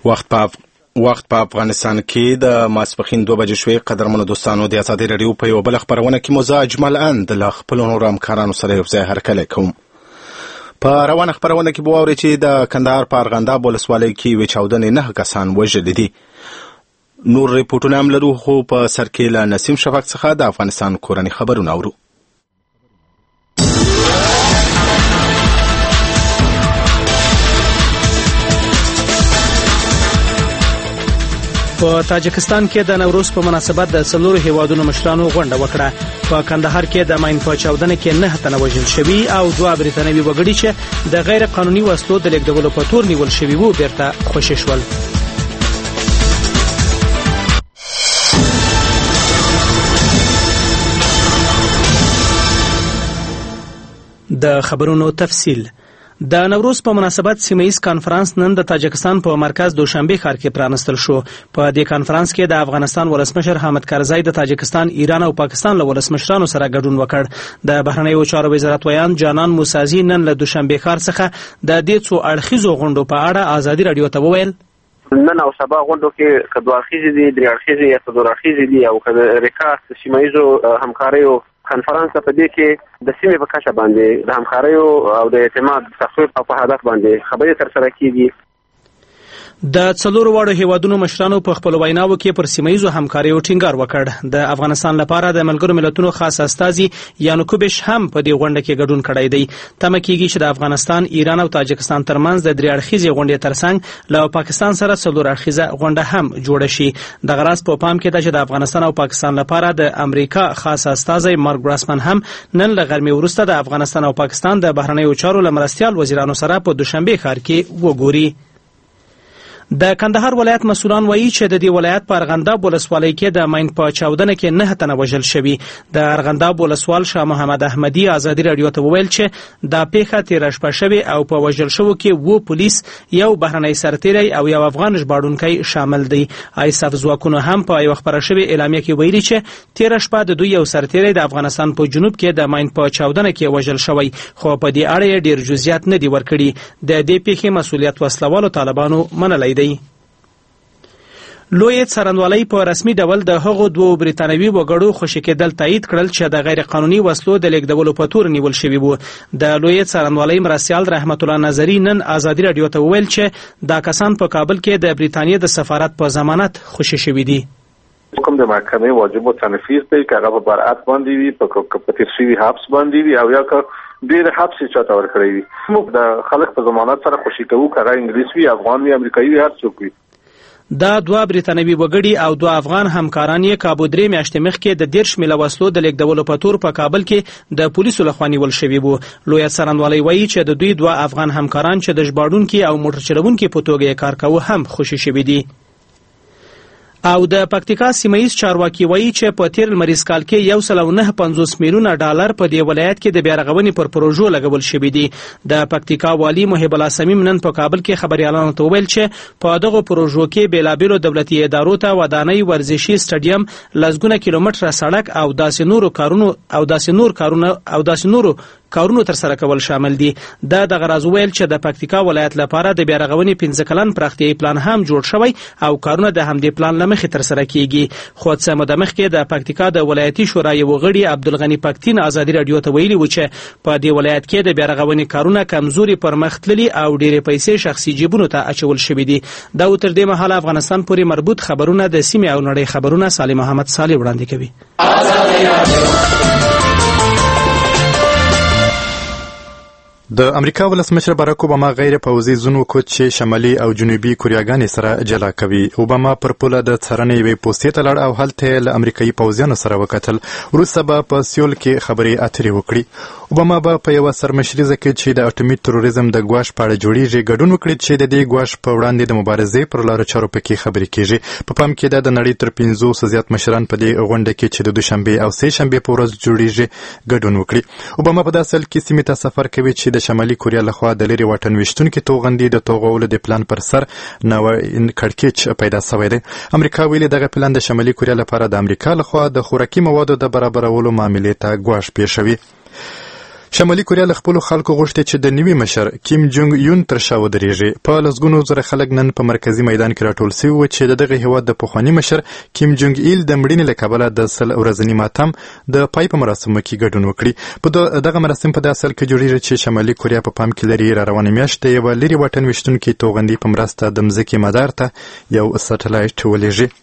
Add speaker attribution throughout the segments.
Speaker 1: وخت په افغانستان کې د ماسپښین 2 بجې شوې. قدرمنو دوستانو، د ازادي راډیو په یوه بله خپرونه کې مو زه اجمل اند له خپلو نورو همکارانو سره یو ځای هرکلی کوم. په روانه خپرونه کې به واورئ چې د کندهار په ارغنداب ولسوالۍ کې یوې چاودنې 9 کسان وژلي دي. نور ریپورټونه هم لرو، خو په سر کې له نسیم شفق څخه د افغانستان کورني خبرونه اورو.
Speaker 2: په تاجکستان کې د نوروز په مناسبت د 4 هیوادونو مشرانو غونډه وکړه. په کندهار کې د ماین په چاودنه کې 9 تنه وژل شوي او 2 بریتانوي وګړي چې د غیر قانوني وسلو د لیږدولو په تور نیول شوي وو بیرته خوشي شول. د خبرونو تفصیل. د نوروز په مناسبت سیمه‌ایز کانفرنس نن د تاجکستان په مرکز دوشنبه ښار کې پرانستل شو. په دې کانفرنس کې د افغانستان ولسمشر حامد کرزی د تاجکستان، ایران او پاکستان له ولسمشرانو سره ګډون وکړ. د بهرنیو چارو وزارت ویان جانان موسازي نن له دوشنبه ښار څخه د دې څو اړخیزو غونډو په اړه ازادي راډیو ته وویل:
Speaker 3: نن او سبا غونډو کې کدو اړخیزې دي، درې اړخیزې یا څلور اړخیزې دي او کله ریکاست سیمه‌ایزو همکاریو کنفرانس په دې کې د سیمې په کچه باندې د همکاریو او د اعتماد تخفیف او په هدف باندې خبرې ترسره کیږي.
Speaker 2: د 4 واړو هیوادونو مشرانو په خپل ویناوو کې پر سیمه‌ایزو همکاریو ټینګار وکړ. د افغانستان لپاره د ملګرو ملتونو خاص استازي یانوکوبیش هم په دې غونډه کې ګډون کړی دی. تمه کیږي چې د افغانستان، ایران او تاجکستان ترمنځ د 3 اړخیزې غونډې ترڅنګ له پاکستان سره 4 اړخیزه غونډه هم جوړه شي. د غرض په پام کې ده چې د افغانستان او پاکستان لپاره د امریکا خاص استازي مارک براسمن هم نن له غرمې وروسته د افغانستان او پاکستان د بهرنیو چارو لمرستیال وزیرانو سره په دوشنبه ښار کې وګوري. د کندهار ولایت مسؤلان وایي چې د دې ولایت په ارغنداب ولسوالۍ کې د ماین په چاودنه کې 9 تنه وژل شوي. د ارغنداب ولسوال شاه محمد احمدي ازادي راډیو ته وویل چې دا پیښه تیر شپه شوې او په وژل شوو کې 2 پولیس، یو بهرنی سرتیری او یو افغان ژباړونکی شامل دي. ایساف ځواکونو هم په یو خبره شوې اعلامیه کې ویلي چې تیر شپه د دوی یو سرتیری د افغانستان په جنوب کې د ماین په چاودنه کې وژل شوی، خو په دې اړه ډیر جزئیات نه دي ورکړي. د دې پیښې مسؤلیت وسلوالو طالبانو منلی دی. لوی څارنوالۍ په رسمي ډول د هغو 2 بریتانوي وګړو خوشي کېدل تایید کړل چې د غیر قانوني وسلو د لیږدولو په تور نیول شوي وو. د لوی څارنوالۍ مرستیال رحمت الله نظري نن ازادي راډیو ته وویل چې دا کسان په کابل کې د بریتانیا د سفارت په ضمانت خوشي شوي دي.
Speaker 4: حکم د محکمې واجب او تنفیذ دی که هغه په برعت باندې وي، په تیر شوي حبس باندې وي او یا که ډېر حبس یې چاته ورکړی وي. موږ د خلک په ضمانت سره خوشي کوو، که هغه انګلیس وي، افغان وي، امریکایي وي، هر څوک وي.
Speaker 2: دا 2 بریتانوي وګړي او 2 افغان همکاران یې کابو 3 میاشتې مخکې د 13 میله وسلو د لیږدولو په تور په کابل کې د پولیسو لخوا نیول شوي وو. لوی څارنوالۍ وایي چې د دوی 2 افغان همکاران چې د ژباړونکي او موټر چلوونکي په توګه کار کاوه هم خوشي شوي دي. او د پکتیکا سیمه‌ایز چارواکي وایي چې په تیر لمریز کال کې 1.950 میلیونه ډالر په دې ولایت کې د بیارغونې پر پروژو لګول شوي دي. د پکتیکا والی محب الله صمیم نن په کابل کې خبريالانو ته وویل چې په دغه پروژو کې بیلابیلو دولتي ادارو ته ودانۍ، ورزشي سټډیم، لسګونه کیلومتره سړک او داسې نورو کارونو تر سره کول شامل دي. د غرض ویل چې د پکتیکا ولایت لپاره د بیارغونې 15 کلن پراختیايي پلان هم جوړ شوی او کارونه د همدې پلان لمخې تر سره کیږي. خو څه موده مخکې د پکتیکا د ولایتي شورای وغړي عبدالغنی پکتین ازادي راډیو ته ویلي و چې په دې ولایت کې د بیارغونې کارونه کمزوري پرمختللي او ډېرې پیسې شخصي جیبونو ته اچول شوي دي. دا تر دې مهاله افغانستان پورې مربوط خبرونه د سیمې او نړۍ خبرونه سالم محمد صالح وړاندې کوي.
Speaker 5: د امریکا ولسمشر باراک اوباما غیر پوځي ځون وکړ چې شمالي او جنوبي کوریاګانې سره جلا کوي. اوباما پر پوله د څارنې یوې پوستې ته لاړ او هلته له امریکایي پوځیانو سره وکتل. وروسته به په سیول کې خبرې اترې وکړي. اوباما به په یوه سرمشریزه کې چې د اټومي تروریزم د ګواښ په اړه جوړیږي ګډون وکړي چې د دې ګواښ په وړاندې د مبارزې پر لارو چارو پکې خبرې کیږي. په پام کې ده د نړۍ تر 500 زیات مشران په دې غونډه کې چې د دوشنبه او سه شنبه په ورځ جوړیږي ګډون وکړي. اوباما په داسې حال کې سیمې ته سفر کوي چې د شمالي کوریا لخوا د لري واټن ویشتونکو توغندي د توغولو د پلان پر سر نو کړکېچ پیدا شوی دی. امریکا ویلي دغه پلان د شمالي کوریا لپاره د امریکا لخوا د خوراکي موادو د برابرولو معاملې ته ګواښ پیښوي. شمالي کوریا له خپلو خلکو غوښتي چې د نوي مشر کیم جونګ یون تر شا ودرېږي. په لسګونو زره خلک نن په مرکزي میدان کې راټول شوي وو چې د دغه هېواد د پخواني مشر کیم جونګ ایل د مړینې له کبله د 100 ورځني ماتم د پای په مراسمو کې ګډون وکړي. په دغه مراسم په داسې حال کې جوړېږي چې شمالي کوریا په پام کې لري را روانه میاشت د یوه لرې واټن ویشتونکي توغندي په مرسته د مځکې مدار ته یو سټلایټ ولېږي.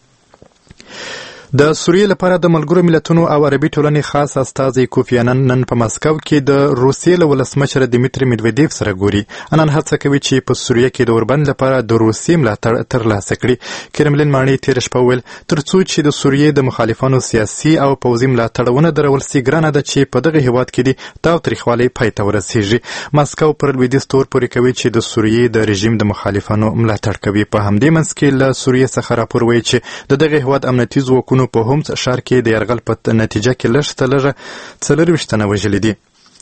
Speaker 5: د سوریې لپاره د ملګرو ملتونو او عربي ټولنې خاص استازی کوفی انان نن په مسکو کې د روسیې له ولسمشر دمیتری میدویدیف سره ګوري. انان هڅه کوي چې په سوریې کې د اوربند لپاره د روسیې ملاتړ ترلاسه کړي. کرملین ماڼۍ تېره شپه وویل تر څو چې د سوریې د مخالفانو سیاسي او پوځي ملاتړ ونه درول سي ګرانه ده چې په دغه هېواد کې د تاوتریخوالي پای ته ورسیږي. مسکو پر لویدیځ تور پورې کوي چې د سوریې د رژیم د مخالفانو ملاتړ کوي. په همدې منځ کې له سوریې څخه راپور وایي چې د دغه هېواد امنیتي ځواکونو په هومس ښار کې د یرغل په نتیجه کې لږ څه لږه 24 تنه وژلي دي.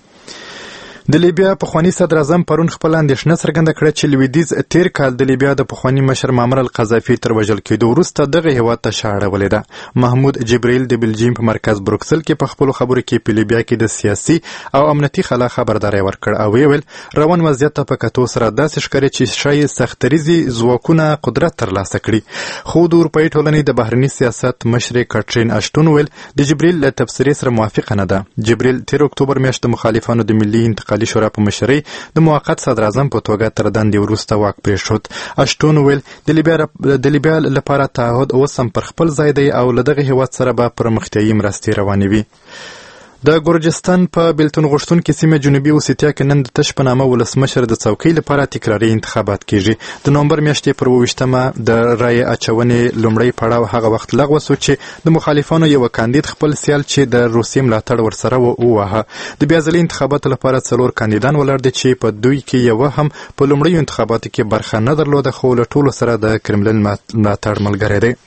Speaker 5: د لیبیا پخواني صدر اعظم پرون خپل اندېښنه څرګنده کړه چې لویدیځ تیر کال د لیبیا د پخواني مشر معمر القذافي تر وژل کېدو وروسته دغه هېواد ته شا اړولې ده. محمود جبرائیل د بلجیم په مرکز بروکسل کې په خپلو خبرو کې په لیبیا کې د سیاسي او امنیتي خلا خبرداری ورکړ او ویل روان وضعیت ته په کتو سره داسې ښکاري چې ښایي سختریزي ځواکونه قدرت ترلاسه کړي. خو د اروپایي ټولنې د بهرني سیاست مشرې کاترین اشټون ویل د جبرائیل له تبصرې سره موافقه نه ده. جبرائیل تیر اکتوبر میاشت د مخالفانو د ملي انتقالي شورا په مشرۍ د موقت صدر اعظم په توګه تر دندې وروسته واک پرېښود. اشټون ویل د لیبیا لپاره تعهد اوس هم پر خپل ځای دی او له دغه هېواد سره به پرمختیایي مرستې روانې وي. د ګورجستان په بیلتون غوښتونکې سیمه جنوبي اوسیتیا کې نن د تش په نامه ولسمشر د څوکۍ لپاره تکراري انتخابات کیږي. د نومبر میاشتې پر 28مه د رایې اچونې لومړی پړاو هغه وخت لغوه شو چې د مخالفانو یو کاندید خپل سیال چې د روسیې ملاتړ ورسره وواهه. د بیا ځلي انتخاباتو لپاره 4 کاندیدان ولاړ دي چې په دوی کې یو هم په لومړیو انتخاباتو کې برخه نه درلوده خو له ټولو سره د کرملین ملاتړ ملګری دی.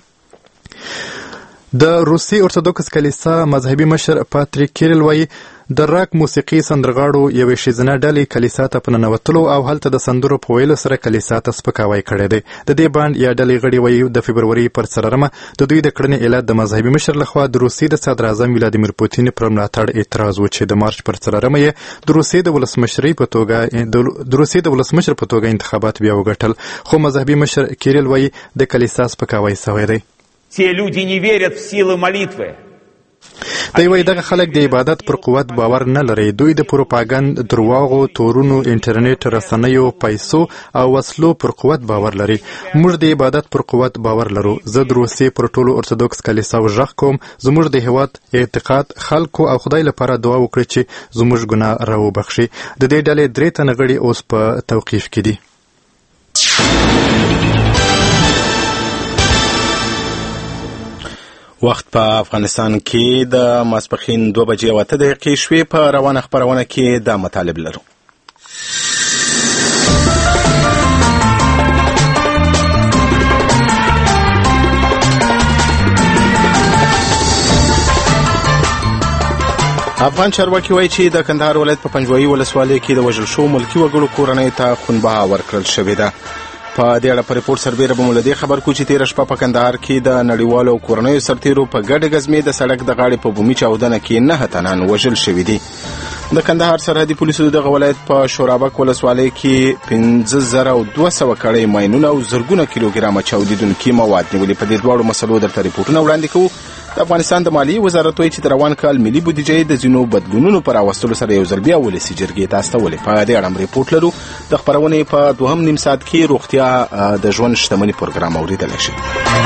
Speaker 5: د روسي ارتودوکس کلیسا مذهبي مشر پاتریک کیریل وایي د راک موسیقي سندرغاړو یوې ښځینه ډلې کلیسا ته په ننوتلو او هلته د سندرو په ویلو سره کلیسا ته سپکاوی کړی دی. د دې بانډ یا ډلې غړي وایي د فبروري پر 4مه د دوی د کړنې علت د مذهبي مشر لخوا د روسیې د صدر اعظم ولادیمیر پوتین پر ملاتړ اعتراض و چې د مارچ پر 4مه یې د روسیې د ولسمشر په توګه انتخابات بیا وګټل. خو مذهبي مشر کیریل وایي د کلیسا سپکاوی سوی دی.
Speaker 6: Те люди не верят в силу молитвы.
Speaker 5: دی وایي دغه خلک د عبادت پر قوت باور نه لري. دوی د پروپاګند، درواغو، تورونو، انټرنیټ، رسنیو، پیسو او وسلو پر قوت باور لري. موږ د عبادت پر قوت باور لرو. زه د روسیې پر ټولو ارتودوکس کلیساو غږ کوم. زموږ د هېواد اعتقاد خلکو او خدای لپاره دعا وکړي چې زموږ ګناه راوبخښي. د دې ډلې 3 تنه غړي اوس په توقیف کې دي.
Speaker 1: وخت په افغانستان کې د ماسپښین 2:08 شوې. په روانه خپرونه کې دا مطالب لرو. افغان چارواکي وایي چې د کندهار ولایت په پنجوایي ولسوالۍ کې د وژل شوو ملکي وګړو کورنۍ ته خونبها ورکړل شوې ده. په دې اړه په ریپورت سربیره به مو له دې خبر کو چې تېره شپه په کندهار کې د نړیوالو او کورنیو سرتیرو په ګډه ګزمې د سړک د غاړې په بومي چاودنه کې 9 تنان وژل شوي دي. د کندهار سرحدي پولیسو دغه ولایت په شورابک ولسوالۍ کې 5200 کړۍ ماینونه او زرګونه کیلوګرامه چاودیدونکي مواد نیولي. په دې دواړو مسلو درته ریپورټونه وړاندې کوو. د افغانستان د مالیې وزارت وایي چې د روان کال ملي بودیجې د ځینو بدلونونو پر راوستلو سره یو ځل بیا ولسي جرګې ته استولې. په دې اړه ریپورټ لرو. د خپرونې په 2 نیم ساعت کې روغتیا د ژوند شتمنۍ پروګرام اوریدلی شئ.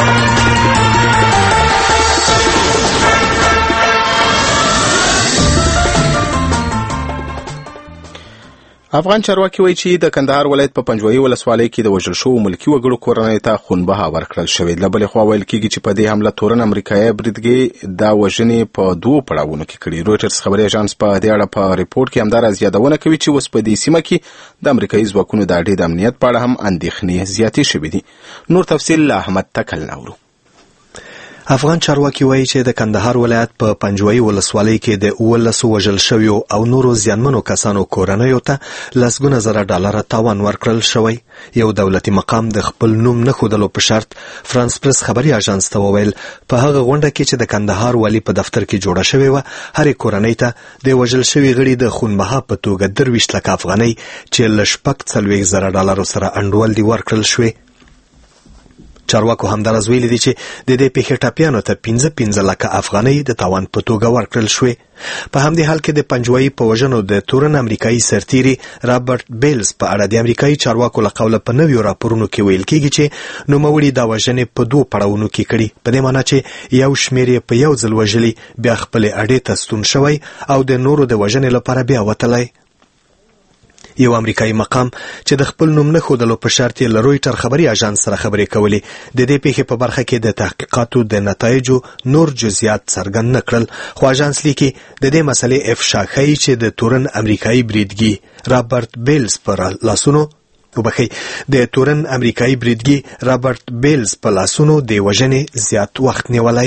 Speaker 1: افغان چارواکي وایي چې د کندهار ولایت په پنجوایي ولسوالۍ کې د وژل شوو ملکي وګړو کورنۍ ته خونبها ورکړل شوې. له بلې خوا ویل کېږي چې په دې حمله تورن امریکایي بریدګۍ دا وژنې په 2 پړاوونو کې کړي. رویټرز خبري اژانس په دې اړه په ریپورټ کې همداراز یادونه کوي چې اوس په دې سیمه کې د امریکایي ځواکونو د اډې د امنیت په اړه هم اندېښنې زیاتې شوې دي. نور تفصیل له احمد تکل نورو.
Speaker 7: افغان چارواکي وایي چې د کندهار ولایت په پنجوایي ولسوالۍ کې د 19 وژل شویو او نورو زیانمنو کسانو کورنیو ته لسګونه زره ډالر تاوان ورکړل شوی. یو دولتي مقام د خپل نوم نه ښودلو په شرط فرانس پریس خبري اژانس ته وویل په هغه غونډه کې چې د کندهار والي په دفتر کې جوړه شوې وه هرې کورنۍ ته د وژل شوي غړي د خونبها په توګه 23 لکه افغانۍ چې له 40 زره ډالرو سره انډول دي ورکړل شوې. چارواکو همدارس ویلي دي چې د دې پیښې ټاپیانو ته 15 لکه افغانۍ د تاوان په توګه ورکړل شوې. په همدې حال کې د پنجوایي په وژنو د تورن امریکایي سرتیري رابرټ بیلز په اړه د امریکایي چارواکو له قوله په نویو راپورونو کې ویل کېږي چې نوموړي دا وژنې په 2 پړاوونو کې کړي، په دې معنی چې یو شمېر یې په یو ځل وژلي، بیا خپلې اډې ته ستون شوی او د نورو د وژنې لپاره بیا وتلی. یو امریکایي مقام چې د خپل نوم نه ښودلو په شرط یې له رویټر خبري اژانس سره خبرې کولې د دې پیښې په برخه کې د تحقیقاتو د نتایجو نور جزئیات څرګند نه کړل، خو اژانس لیکي د دې مسلې افشا ښیي چې د تورن امریکایي بریدګي رابرټ بیلز پر لاسونو د تورن امریکایي بریدګي رابرټ بیلز په لاسونو د وژنې زیات وخت نیولی.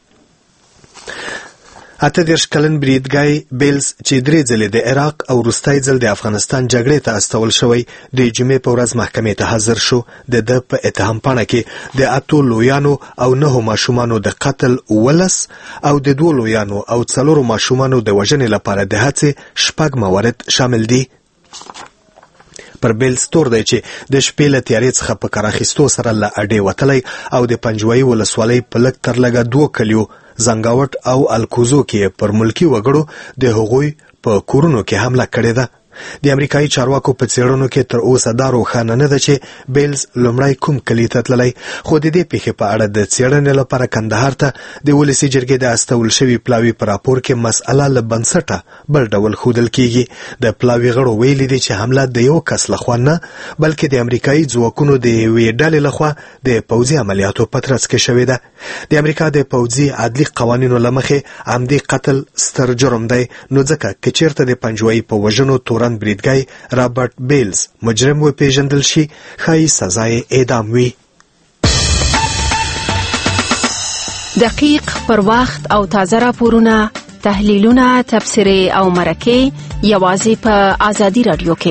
Speaker 7: 38 کلن بریدګي بیلز چې 3 ځلې د عراق او وروستی ځل د افغانستان جګړې ته استول شوی د جمعې په ورځ محکمې ته حاضر شو. د په اتهام پاڼه کې د 8 لویانو او 9 ماشومانو د قتل 19 او د 2 لویانو او 4 ماشومانو د وژنې لپاره د هڅې 6 موارد شامل دي. پر بیلز تور دی چې د شپې له تیارې څخه په کار اخیستو سره له اډې وتلی او د پنجوایي ولسوالۍ په لږ تر لږه 2 کلیو زنګاوټ او الکوزو کې پر ملکی وګړو د هغوی په کورونو کې حمله کړې ده. د امریکایي چارواکو په څېړنو کې تر اوسه دا روښانه نه ده چې بیلز لومړی کوم کلي ته تللی، خو د دې پیښې په اړه د څېړنې لپاره کندهار ته د ولسي جرګې د استول شوي پلاوي په راپور کې مسأله له بنسټه بل ډول ښودل کېږي. د پلاوي غړو ویلي دي چې حمله د یو کس لخوا نه بلکې د امریکایي ځواکونو د یوې ډلې لخوا د پوځي عملیاتو په ترڅ کې شوې ده. د امریکا د پوځي عدلي قوانینو له مخې عمدي قتل ستر جرم دی، نو ځکه که چېرته د پنجوایي په وژنو تورن بریدګي رابرټ بیلز مجرم وپېژندل شي ښایي سزا یې اعدام وي.
Speaker 8: دقیق، پر وخت او تازه راپورونه، تحلیلونه، تبصرې او مرکې یوازې په آزادي رادیو کې.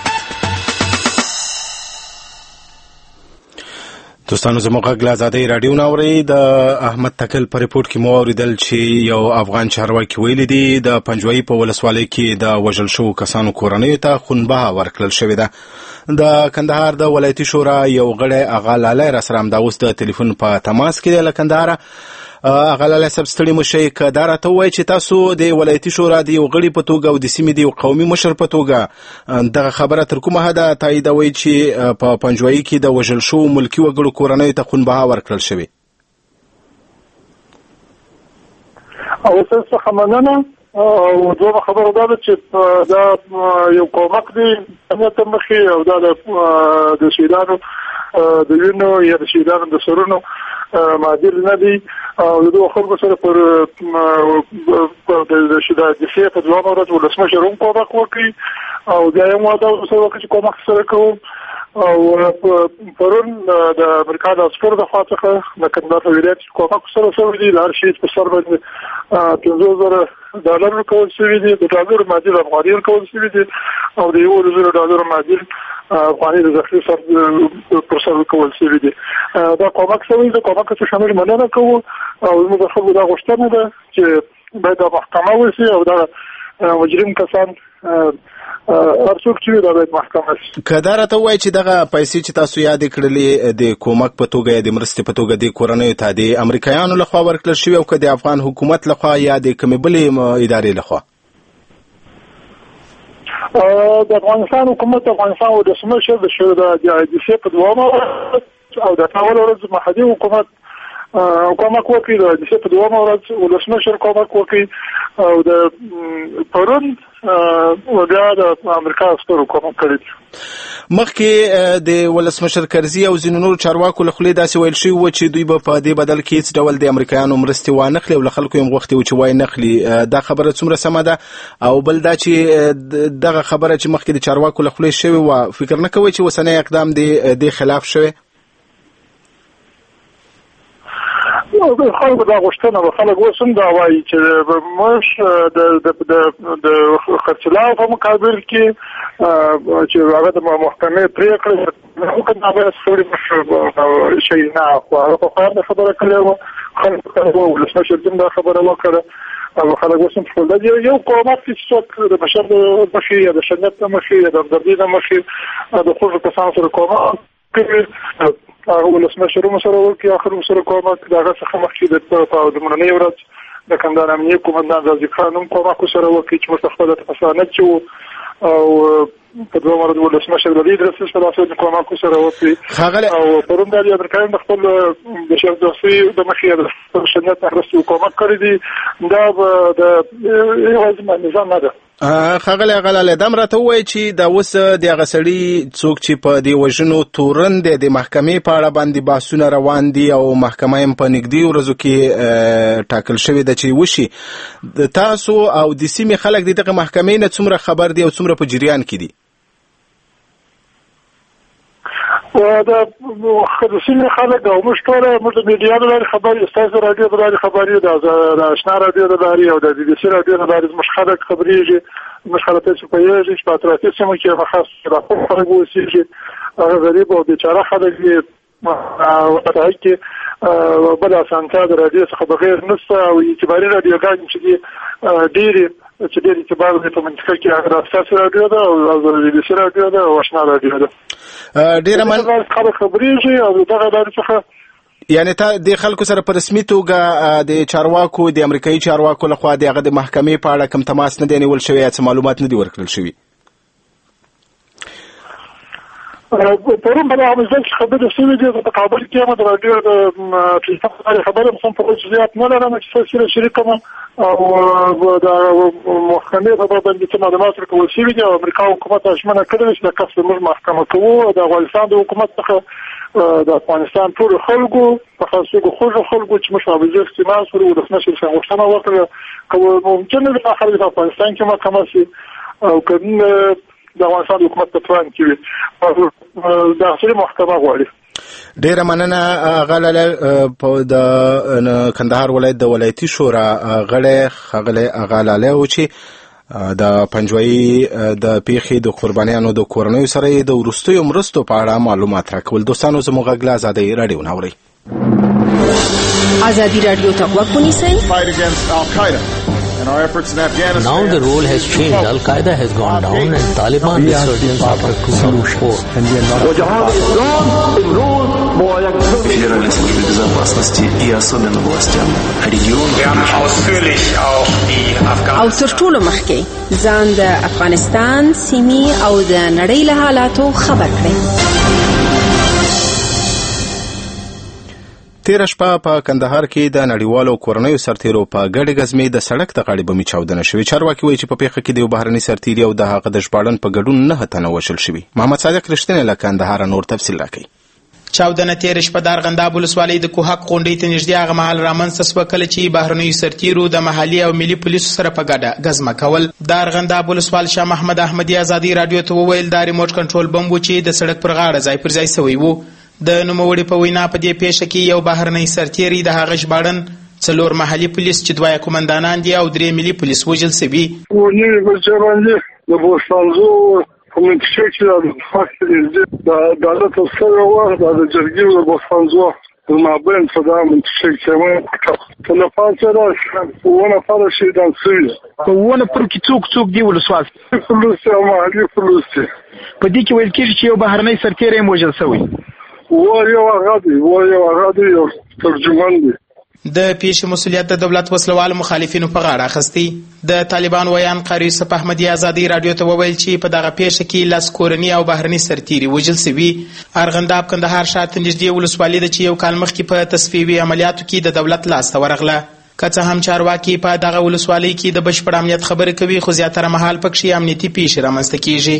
Speaker 1: دوستانو زموږ غږ له ازادۍ راډیو نه اورئ. د احمد تکل په ریپورټ کې مو اورېدل چې یو افغان چارواکي ویلي دي د پنجوایي په ولسوالۍ کې د وژل شوو کسانو کورنیو ته خونبها ورکړل شوې ده. د کندهار د ولایتي شورا یو غړی اغا لالی را سره همدا اوس د ټلیفون په تماس کې دی له کندهاره. اغا لالی صاحب ستړي مه شئ، که دا راته ووایي چې تاسو د ولایتي شورا د یو غړي په توګه او د سیمې د یو قومي مشر په توګه دغه خبره تر کومه حده تاییدوئ چې په پنجوایي کې د وژل شوو ملکي وګړو کورنیو ته خونبها ورکړل شوې؟
Speaker 9: او څه مننه. او دوه خبره دا ده چې دا یو کومک دی ته مخې او دا د شهیدانو د وینو یا د شهیدانو د سرونو معادل نه دي. او د دوه خلکو سره پر د دفاع په دوه ورځ ولسمشر هم کومک وکړي او بیا یې مو دا سره وکړي چې کومک سره کوو. او پرون د امریکا د عسکرو د خوا څخه د کندهار ولایت کومک سره شوی دی. د هر شهید په سر باندې $15,000 ورکول شوي دي، د ډالرو معادل افغاني ورکول شوي دي او د $1,000 معادل افغاني د زخمي سر پر سر ورکول شوي دي. دا کومک شوی دی، کومک څخه شامل مننه کوو او زموږ د خلکو دا غوښتنه ده چې باید دا محکمه وشي او دا مجرم کسان هر څوک چې دا باید محکمه شي.
Speaker 1: که دا راته ووایي چې دغه پیسې چې تاسو یادې کړلې د کومک په توګه یا د مرستې په توګه د کورنیو ته د امریکایانو لخوا ورکړل شوي او که د افغان حکومت لخوا یا د کومې بلې ادارې لخوا؟
Speaker 9: د افغانستان حکومت افغانستان ولسمشر د دفاع په دوامه او د اول ورځ محلي حکومت کومک وکړي، د دفاع په دوامه ورځ ولسمشر کومک وکړي او د پرون بیا د امریکا عسکرو کومک کړی.
Speaker 1: مخکې د ولسمشر کرزي او ځینو نورو چارواکو له خولې داسې ویل شوي وو چې دوی به په دې بدل کې هېڅ ډول د امریکایانو مرستې وانخلي او له خلکو یې غوښتي وو چې وای نخلي. دا خبره څومره سمه ده؟ او بل دا چې دغه خبره چې مخکې د چارواکو له خولې شوې وه، فکر نه کوئ چې اوسنی اقدام د دې خلاف شوی؟
Speaker 9: خلکو دا غوښتنه به خلک اوس هم دا وایي چې موږ د خرڅلاو په مقابل کې چې هغه د محکمې پرېکړه وکړه باید څوړي شي نه خو هغه په خبره کړې وه خلکو ولسمشر هم دا خبره وکړه او خلک اوس هم په دې یو قومات چې څوک د بشر د مخې یا د شنت د مخې یا د همدردۍ د مخې د خوږو کسانو سره قومات کوي هغه ولسمشر هم سره وکړي اخر هم سره کومک د هغه څخه مخکې د لومړنۍ ورځ د کندهار امنیه قومندان رازي خان هم کومک سره وکړي چې موږ خپله تفصیلات چې او په دوه مرد ولسمشر د لیدرس سره د کومک سره وکړي او پرون د امریکایانو د خپل د شرطي د مخې د شنت اخرستو کومک کړی دی دا د یو نظام نه ده.
Speaker 1: خغله غلاله دم راته وای چې دا اوس د غسړي څوک چې په دی وژنو تورن د محکمې په اړه باندې بحثونه روان دي او محکمه هم په نږدې ورځو کې ټاکل شوې ده چې وشي تاسو او د سیمې خلک دغه محکمې نه څومره خبر دي او څومره په جریان کې دي؟
Speaker 9: دا خدسینه خلک او مشتوره موږ د میډیا د خبري استاد رادیو د خبري د آشنا رادیو د لاري او د بي بي سي رادیو د لاري مش خلک خبريږي مش خلک چې په یوه چې په ترافیک سیمه کې مخصص راپور خلک وسیږي هغه غریب او بیچاره خلک دي او په کې بل اسانتیا د رادیو څخه بغیر نشته او اعتباري رادیوګان چې دي ډېری چې ډېر اعتبار په منطقه کې هغه اساس رادیو ده او د بي بي سي رادیو ده او آشنا رادیو ده
Speaker 1: ډیره من
Speaker 9: خلک خبريږي او دغه د څخه
Speaker 1: یعنی ته د خلکو سره په رسمي توګه د چارواکو د امریکایي چارواکو لخوا دغه د محکمې په اړه کوم تماس نه دی نیول شوی یا معلومات نه دی ورکړل شوی؟
Speaker 9: پرون په هغه ځل چې خبرې شوې دي په کابل کې هم د رادیو د خبرې هم په خصوصیات نه لرم چې څه شریک کوم او د محکمې په باندې چې معلومات ورکول شوي دي او امریکا حکومت اشمنه کړی چې د کس موږ محکمه کوو د افغانستان د حکومت څخه د افغانستان ټول خلکو په خاصه خو خلکو چې مشابه استعمال سره ولسمشر څنګه غوښتنه وکړه کوم ممکن نه د خلکو د افغانستان کې محکمه شي او کنه د افغانستان حکومت په توان کې د اصلي محکمه غواړي.
Speaker 1: ډیره مننه غلاله په د کندهار ولایت د ولایتي شورا غړی خغله غلاله او چې د پنځوي د پیخي د قربانیانو د کورنیو سره د ورستیو مرستو په اړه معلومات راکول. دوستانو زموږ غږ آزادۍ رادیو ناوري
Speaker 8: آزادی رادیو ته وګورئ.
Speaker 10: Now the role has changed. Al-Qaeda has gone down and Taliban insurgents after 2004.
Speaker 11: Федеральной службе безопасности и особенно властям региона.
Speaker 8: او تر ټولو مخکې ځان د افغانستان سیمې او د نړۍ له حالاتو خبر کړئ.
Speaker 1: تیر شپه په کندهار کې د نړیوالو کورنیو سرتیرو په ګډه غزمې د سړک د غاړې بمې چاودنه شوې. چارواکي وایي چې په پیښه کې د بهرني سرتیري او د هغه د ژباړن په ګډون 9 تنه وژل شوي. محمد صادق رښتینی له کندهار نور تفصیل راکوي.
Speaker 2: چاودنه تیر شپه د ارغنداب ولسوالۍ د کوهک غونډۍ ته نږدې هغه مهال رامنځته شوه کله چې بهرنیو سرتیرو د محلي او ملي پولیسو سره په ګډه غزمه کول. د ارغنداب ولسوال شاه محمد احمدي آزادۍ رادیو ته وویل د ریموټ کنټرول بم و چې د سړک پر غاړه ځای پر ځای شوی و. د نوموړي په وینا په دې پیښه کې یو بهرنی سرتیری د هغه ژباړن 4 محلي پولیس چې 2 قومندانان دي او 3 ملي پولیس وژل شوي.
Speaker 9: د بوشانزو کومنټشي چې د دولت سره واه د جرګې د بوشانزو ما بین صدا منتشي چې تلفون سره ونه فرشي دان سوي
Speaker 12: په ونه پر کې څوک دی ولسوال
Speaker 9: پولیس او محلي پولیس
Speaker 12: په دې کې ویل کېږي چې یو بهرنی سرتیری موجود شوی
Speaker 9: یو غادي یو ترجمان دی.
Speaker 2: د پیښې مسولیت د دولت وسلوال مخالفینو په غاړه اخیستی. د طالبان ویان قاری یوسف احمدي آزادۍ رادیو ته وویل چې په دغه پیښه کې لاس کورنی او بهرني سرتیري وژل شوي. ارغنداب کندهار شاته نږدې ولسوالۍ ده چې یو کال مخکې په تصفیوي عملیاتو کې د دولت لاسته ورغله. که څه هم چارواکي په دغه ولسوالۍ کې د بشپړ امنیت خبرې کوي خو زیاتره مهال پکې امنیتي پیښې رامنځته کیږي.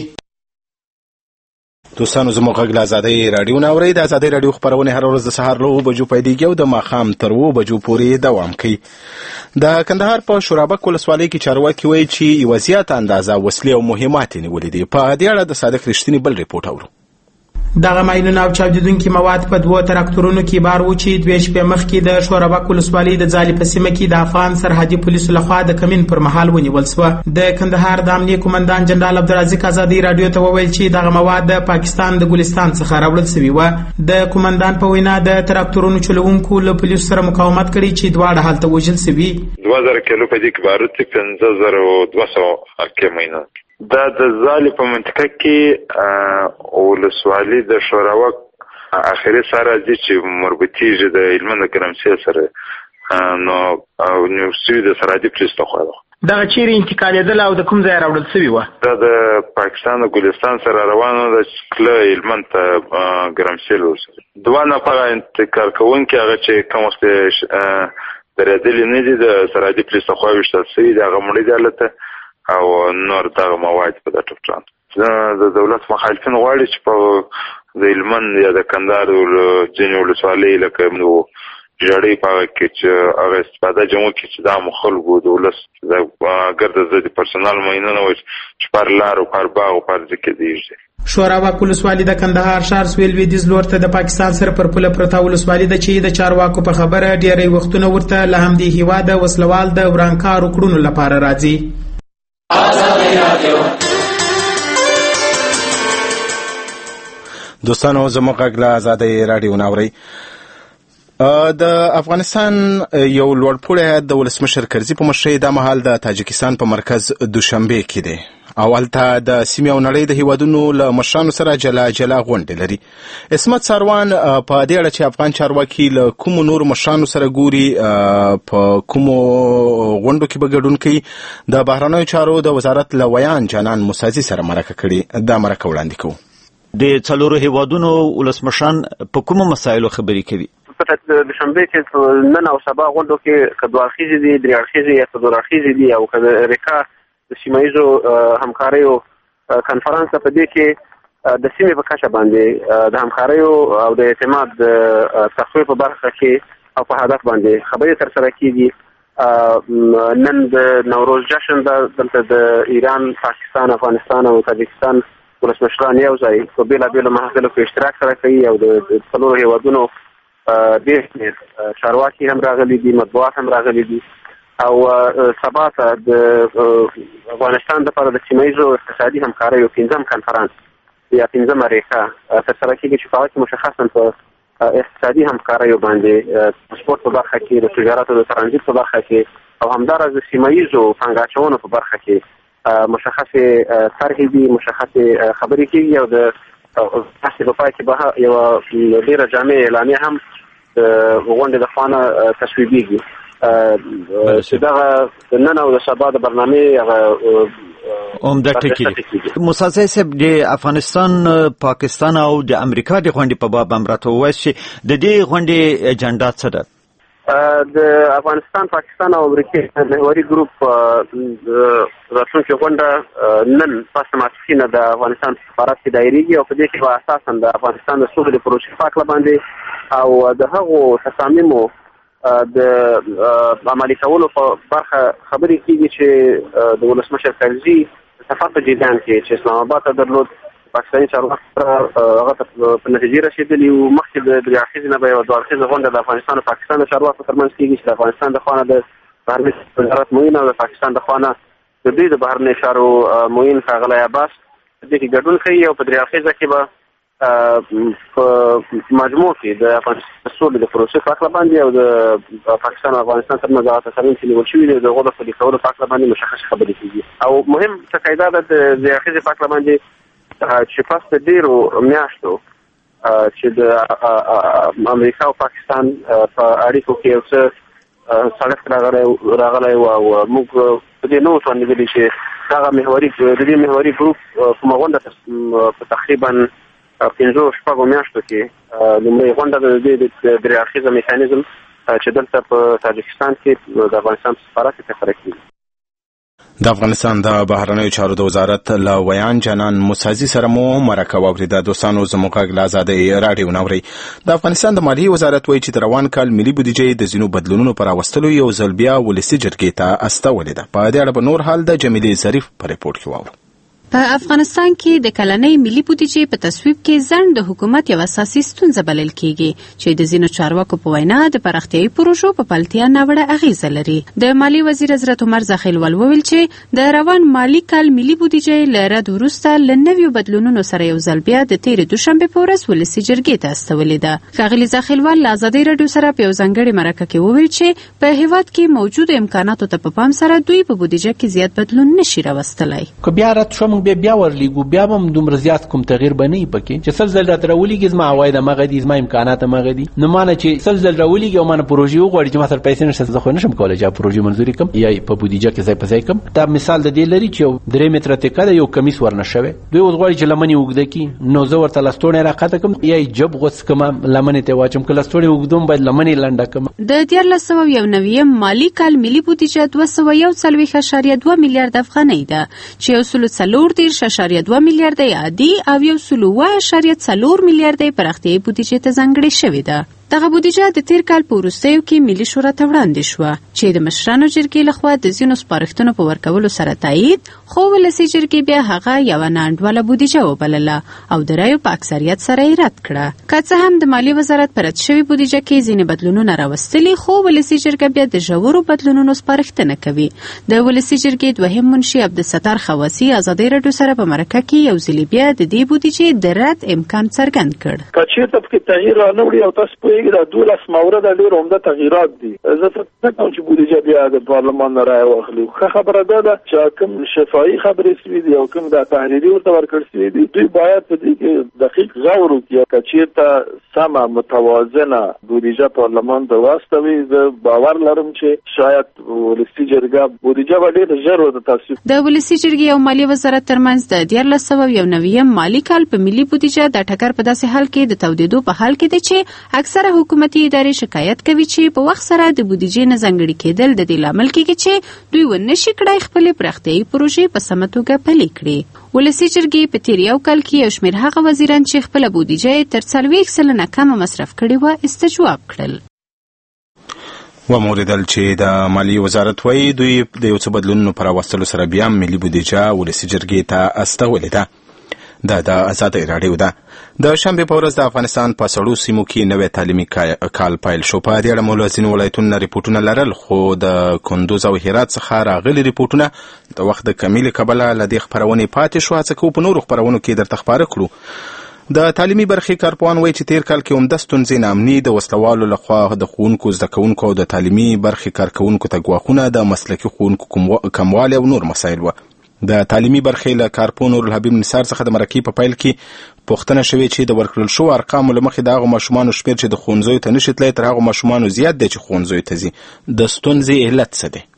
Speaker 1: دوستانو زموږ غږ آزادۍ رادیو ناوري د آزادۍ رادیو خبرونه هر ورځ د سهار له 9 بجو پیلېږي او د ماښام تر 2 بجو پورې دوام کوي. د کندهار په شورابک ولسوالۍ کې چارواکي وایي چې یوه زیاته اندازه وسلې او مهمات یې نیولې دي. په دې اړه د صادق رښتینی بل ریپورټ اورو.
Speaker 2: دغه ماینونه او چاودیدونکي مواد په 2 تراکتورونو کې بار و چې 2 شپې مخکې د شورابک ولسوالۍ د ځالې په سیمه کې د افغان سرحدي پولیسو لخوا د کمین پر مهال ونیول شوه. د کندهار د امنیه قومندان جنرال عبدالرزاق ازادي رادیو ته وویل چې دغه مواد د پاکستان د ګلستان څخه راوړل شوي وه. د قومندان په وینا د تراکتورونو چلوونکو له پولیسو سره مقاومت کړی چې دواړه هلته وژل شوي.
Speaker 13: 2000 کیلو په دې کې بارود 15200 کیمینه. دا د ځالې په منطقه کې ولسوالۍ د شوراوک اخري سره چې مربوطیږي د هلمند د ګرمسیر سره نو نیوسوي د سرحدي پولیس لخوا ده.
Speaker 12: دغه چیرې انتقالېدل او د کوم ځای راوړل شوي وه؟
Speaker 13: دا د پاکستان د ګلستان سره روانه ده چې کله هلمند ته ګرمسیر ورسره. 2 نفره انتقال کوونکي هغه چې کوم وخت درېدلي نه دي د سرحدي پولیس لخوا ویشتل شوي دي هغه مړي دي هلته او نور دغه مواد په د ټوپټران د دولت مخالفین غواړي چې په د هلمند یا د کندهار ځینې ولسوالۍ لکه ژړۍ په هغه کې چې هغه استفاده جمع کړي چې دا مو خلکو د ولس اګر د ضدي پرسونال معینونه وي چې پر لار او پر باغ او پر ځکه دیږي.
Speaker 2: شوراوک ولسوالۍ د کندهار ښار سویل لویدیځ لور ته د پاکستان سره پر پوله پرته ولسوالۍ ده چې د چارواکو په خبره ډېری وختونه ورته له همدې هېواده وسلوال د ورانکارو کړنو لپاره راځي.
Speaker 1: دوستانو زموږ غږ له ازادۍ راډیو ناورئ. د افغانستان یو لوړپوړی هیات د ولسمشر کرزي په مشرۍ دا مهال د تاجکستان په مرکز دوشنبه کې دی او هلته د سیمې او نړۍ د هیوادونو له مشرانو سره جلا جلا غونډې لري. عصمت ساروان په دې اړه چې افغان چارواکي له کومو نورو مشرانو سره ګوري په کومو غونډو کې به ګډون کوي د بهرنیو چارو د وزارت له ویان جانان موسازي سره مرکه کړې. دا مرکه وړاندې کوو.
Speaker 14: د څلورو هیوادونو ولسمشران په کومو مسایلو خبرې کوي؟
Speaker 3: په دوشنبه کې نن او سبا غونډو کې که 2 اړخیزې دي 3 اړخیزې یا 4 اړخیزې دي او که د ریکا د سیمه ییزو همکاریو کنفرانس په دې کې د سیمې په کچه باندې د همکاریو او د اعتماد تقویه په برخه کې او په هدف باندې خبرې ترسره کیږي. نن د نوروز جشن دلته د ایران، پاکستان، افغانستان او تاجکستان ولسمشران یو ځای په بېلابېلو محافلو کې اشتراک سره کوي او د څلورو هیوادونو ډېر شمېر چارواکي هم راغلي دي، مطبوعات هم راغلي دي او سبا ته د افغانستان دپاره د سیمه ییزو اقتصادي همکاریو 5م کنفرانس یا 5مه ریکا ترسره کېږي چې په هغه کې مشخصا په اقتصادي همکاریو باندې ترانسپورټ په برخه کې، د تجارت او د ترانزیت په برخه کې او همداراز د سیمه ییزو پانګه اچونو په برخه کې مشخصه طرحې دي، مشخصه خبرې کېږي او د تاسې په پای کې به یوه ډېره جامع اعلامیه هم د غونډې د خوا نه تصویبېږي چې دغه نن او د سبا د برنامې هغه
Speaker 14: عمده ټکي دي. موسازي صاحب د افغانستان، پاکستان او د امریکا د غونډې په باب هم راته ووایئ چې د دې غونډې اجنډا څه ده؟
Speaker 3: د افغانستان، پاکستان او امریکا محوري ګروپ راتلونکې غونډه نن پس ماسپښینه د افغانستان په سفارت کې دایریږي او په دې کې به اساسا د افغانستان د سولې د پروسې په هکله باندې او د هغو تصامیمو د عملي کولو په برخه خبرې کېږي چې د ولسمشر کرزي سفر په جریان کې چې اسلام آباد ته درلود پاکستاني چارواکو سره هغه ته په نتیجې رسېدلي وو. مخکې د 3 اړخیزې نه به یوه 2 اړخیزه غونډه د افغانستان او پاکستان د چارواکو ترمنځ کېږي چې د افغانستان د خوا نه د بهرني وزارت معین او د پاکستان د خوا نه د دوی د بهرني چارو معین ښاغلی عباس په دې کې ګډون کوي او په 3 اړخیزه کې به په مجموع کې د افغانستان سولې د پروسې په هکله باندې او د پاکستان او افغانستان ترمنځ هغه تصامیم چې نیول شوي دي د هغو د پلي کولو په هکله باندې مشخص خبرې کېږي او مهم څه قاعده ده د 3 اړخیزې په هکله باندې چې پس د ډېرو میاشتو چې د امریکا او پاکستان په اړیکو کې یو څه سړک راغلی و او موږ په دې نه وو توانېدلي چې دغه د دې محوري ګروپ کومه غونډه په تقریبا 5-6 میاشتو کې لومړۍ غونډه د دې 3 اړخیزه میکانیزم چې دلته په تاجکستان کې د افغانستان په سفارت کې ترسره کېږي.
Speaker 1: د افغانستان د بهرنیو چارو د وزارت له ویان جانان موسازي سره مو مرکه واورېده. دوستانو زموږ غږ له ازادۍ راډیو ناورئ. د افغانستان د مالیې وزارت وایي چې د روان کال ملي بودیجې د ځینو بدلونونو په راوستلو یو ځل بیا ولسي جرګې ته استولې ده. په دې اړه به نور حال د جمیلې ظریف په ریپورټ کې واورو.
Speaker 8: په افغانستان کې د کلنۍ ملي بودیجې په تصویب کې ځنډ د حکومت یو اساسي ستونزه بلل کیږي چې د ځینو چارواکو په وینا د پراختیايي پروژو په پلتیا ناوړه اغیزه لري. د مالی وزیر حضرت عمر زاخیلوال وویل چې د روان مالی کال ملي بودیجې له رد وروسته له نویو بدلونونو سره یو ځل بیا د تېرې دوشنبې په ورځ ولسي جرګې ته استولې ده. ښاغلي زاخیلوال له ازادۍ راډیو سره په یو ځانګړي مرکه کې وویل چې په هیواد کې موجود امکاناتو ته په پام سره دوی په بودیجه کې زیات بدلون نشي راوستلی.
Speaker 15: که بیا رد شو موږ بیا ورلیږو بیا هم دومره زیات کوم تغییر به نه وي پکې چې سل ځل راته راولېږي زما عواید همغه دي زما امکانات همغه دي. نو مانه چې سل ځل راولېږي او مانه پروژې وغواړي چې ما سره پیسې نشته زه خو نشم کولی چې پروژې منظوري کړم یا په بودیجه کې ځای په ځای کړم. دا مثال د دې لري چې یو 3 متره تکه ده یو کمیس ورنه شوی دوی اوس غواړي چې لمنې اوږده کړي نو زه ورته لستوڼی راقطع کړم یا یې جب غوڅ کړم لمنې ته واچوم که لستوڼی اوږدوم باید لمنې لنډه کړم.
Speaker 8: د 1999 مالي کال ملي بودیجه 241.2 میلیارد افغانۍ ده چې 140.2 میلیارد عادي او 1.4 میلیارد پراختیايي بودیجه ته ځانګړې شوې ده. دغه بودیجه د تیر کال په وروستیو کې ملي شورا ته وړاندې شوه چې د مشرانو جرګې لخوا د ځینو سپارښتنو په ورکولو سره تایید خو ولسي جرګې بیا هغه یوه ناانډوله بودیجه وبلله او د رایو په اکثریت سره یې رد کړه. که څه هم د مالي وزارت په رد شوې بودیجه کې ځینې بدلونونه راوستلي خو ولسي جرګه بیا د ژورو بدلونونو سپارښتنه کوي. د ولسي جرګې دوهم منشي عبدالستار خواسي ازادۍ راډیو سره په مرکه کې یو ځلې بیا د دې بودیجې د رد امکان څرګند کړ.
Speaker 9: که چېرته پکې تغییر رانه وړي او تاسو پوهېږئ دا 12 مورد ډېر عمده تغییرات دي. زه فکر نه کوم چې بودیجه بیا د پارلمان نه رایه واخلي. ښه خبره ده چې کوم شفاهي خبرې سوي دي او کوم د تحریري ورته ورکړل سوي دي دوی باید په دې کې دقیق غور وکړي. که چېرته سمه متوازنه بودیجه پارلمان ته واستوي زه باور لرم چې شاید ولسي جرګه بودیجه به ډېر ژر ورته تصویب.
Speaker 8: د ولسي جرګې او مالي وزارت ترمنځ د 1999 مالي کال په ملي بودیجه د ټکر په داسې حال کې د تودېدو په حال کې دی چې اکثره حکومتي ادارې شکایت کوي چې په وخت سره د بودیجې نه ځانګړي کېدل د دې لامل کېږي چې دوی ونشي کړای خپلې پراختیايي پروژې په سمه توګه پلي کړي. ولسي جرګې په تیر یو کال کې یو شمېر هغه وزیران چې خپله بودیجه تر 40% کمه مصرف کړې وه استجواب کړل.
Speaker 1: وموریدل چې د مالی وزارت وایي دوی د یو څه بدلونونو په راوستلو سره بیا ملي بودیجه ولسي جرګې ته استولې ده. دا د ازادۍ راډیو ده. د شنبې په ورځ د افغانستان په سړو سیمو کې نوی تعلیمي کال پیل شو. په دې اړه مو له ځینو ولایتونو ریپورټونه لرل خو د کندوز او هرات څخه راغلي ریپورټونه د وخت د کمې له کبله له دې خپرونې پاتې شو. هڅه کوو په نورو خپرونو کې درته خپاره کړو. د تعلیمي برخې کارپوهان وایي چې تیر کال کې عمده ستونزې ناامني د وسلوالو لخوا د ښوونکو زده کوونکو او د تعلیمي برخې کارکوونکو ته ګواښونه د مسلکي ښوونکو کموالی او نور مسایل وه. د تعلیمي برخې له کارپوه نورالحبیب نثار څخه د مرکې په پیل کې پوښتنه شوې چې د ورکړل شوو ارقامو له مخې د هغو ماشومانو شمېر چې د ښوونځیو ته نشي تللی تر هغو ماشومانو زیات دی چې ښوونځیو ته ځي. د ستونزې علت څه دی؟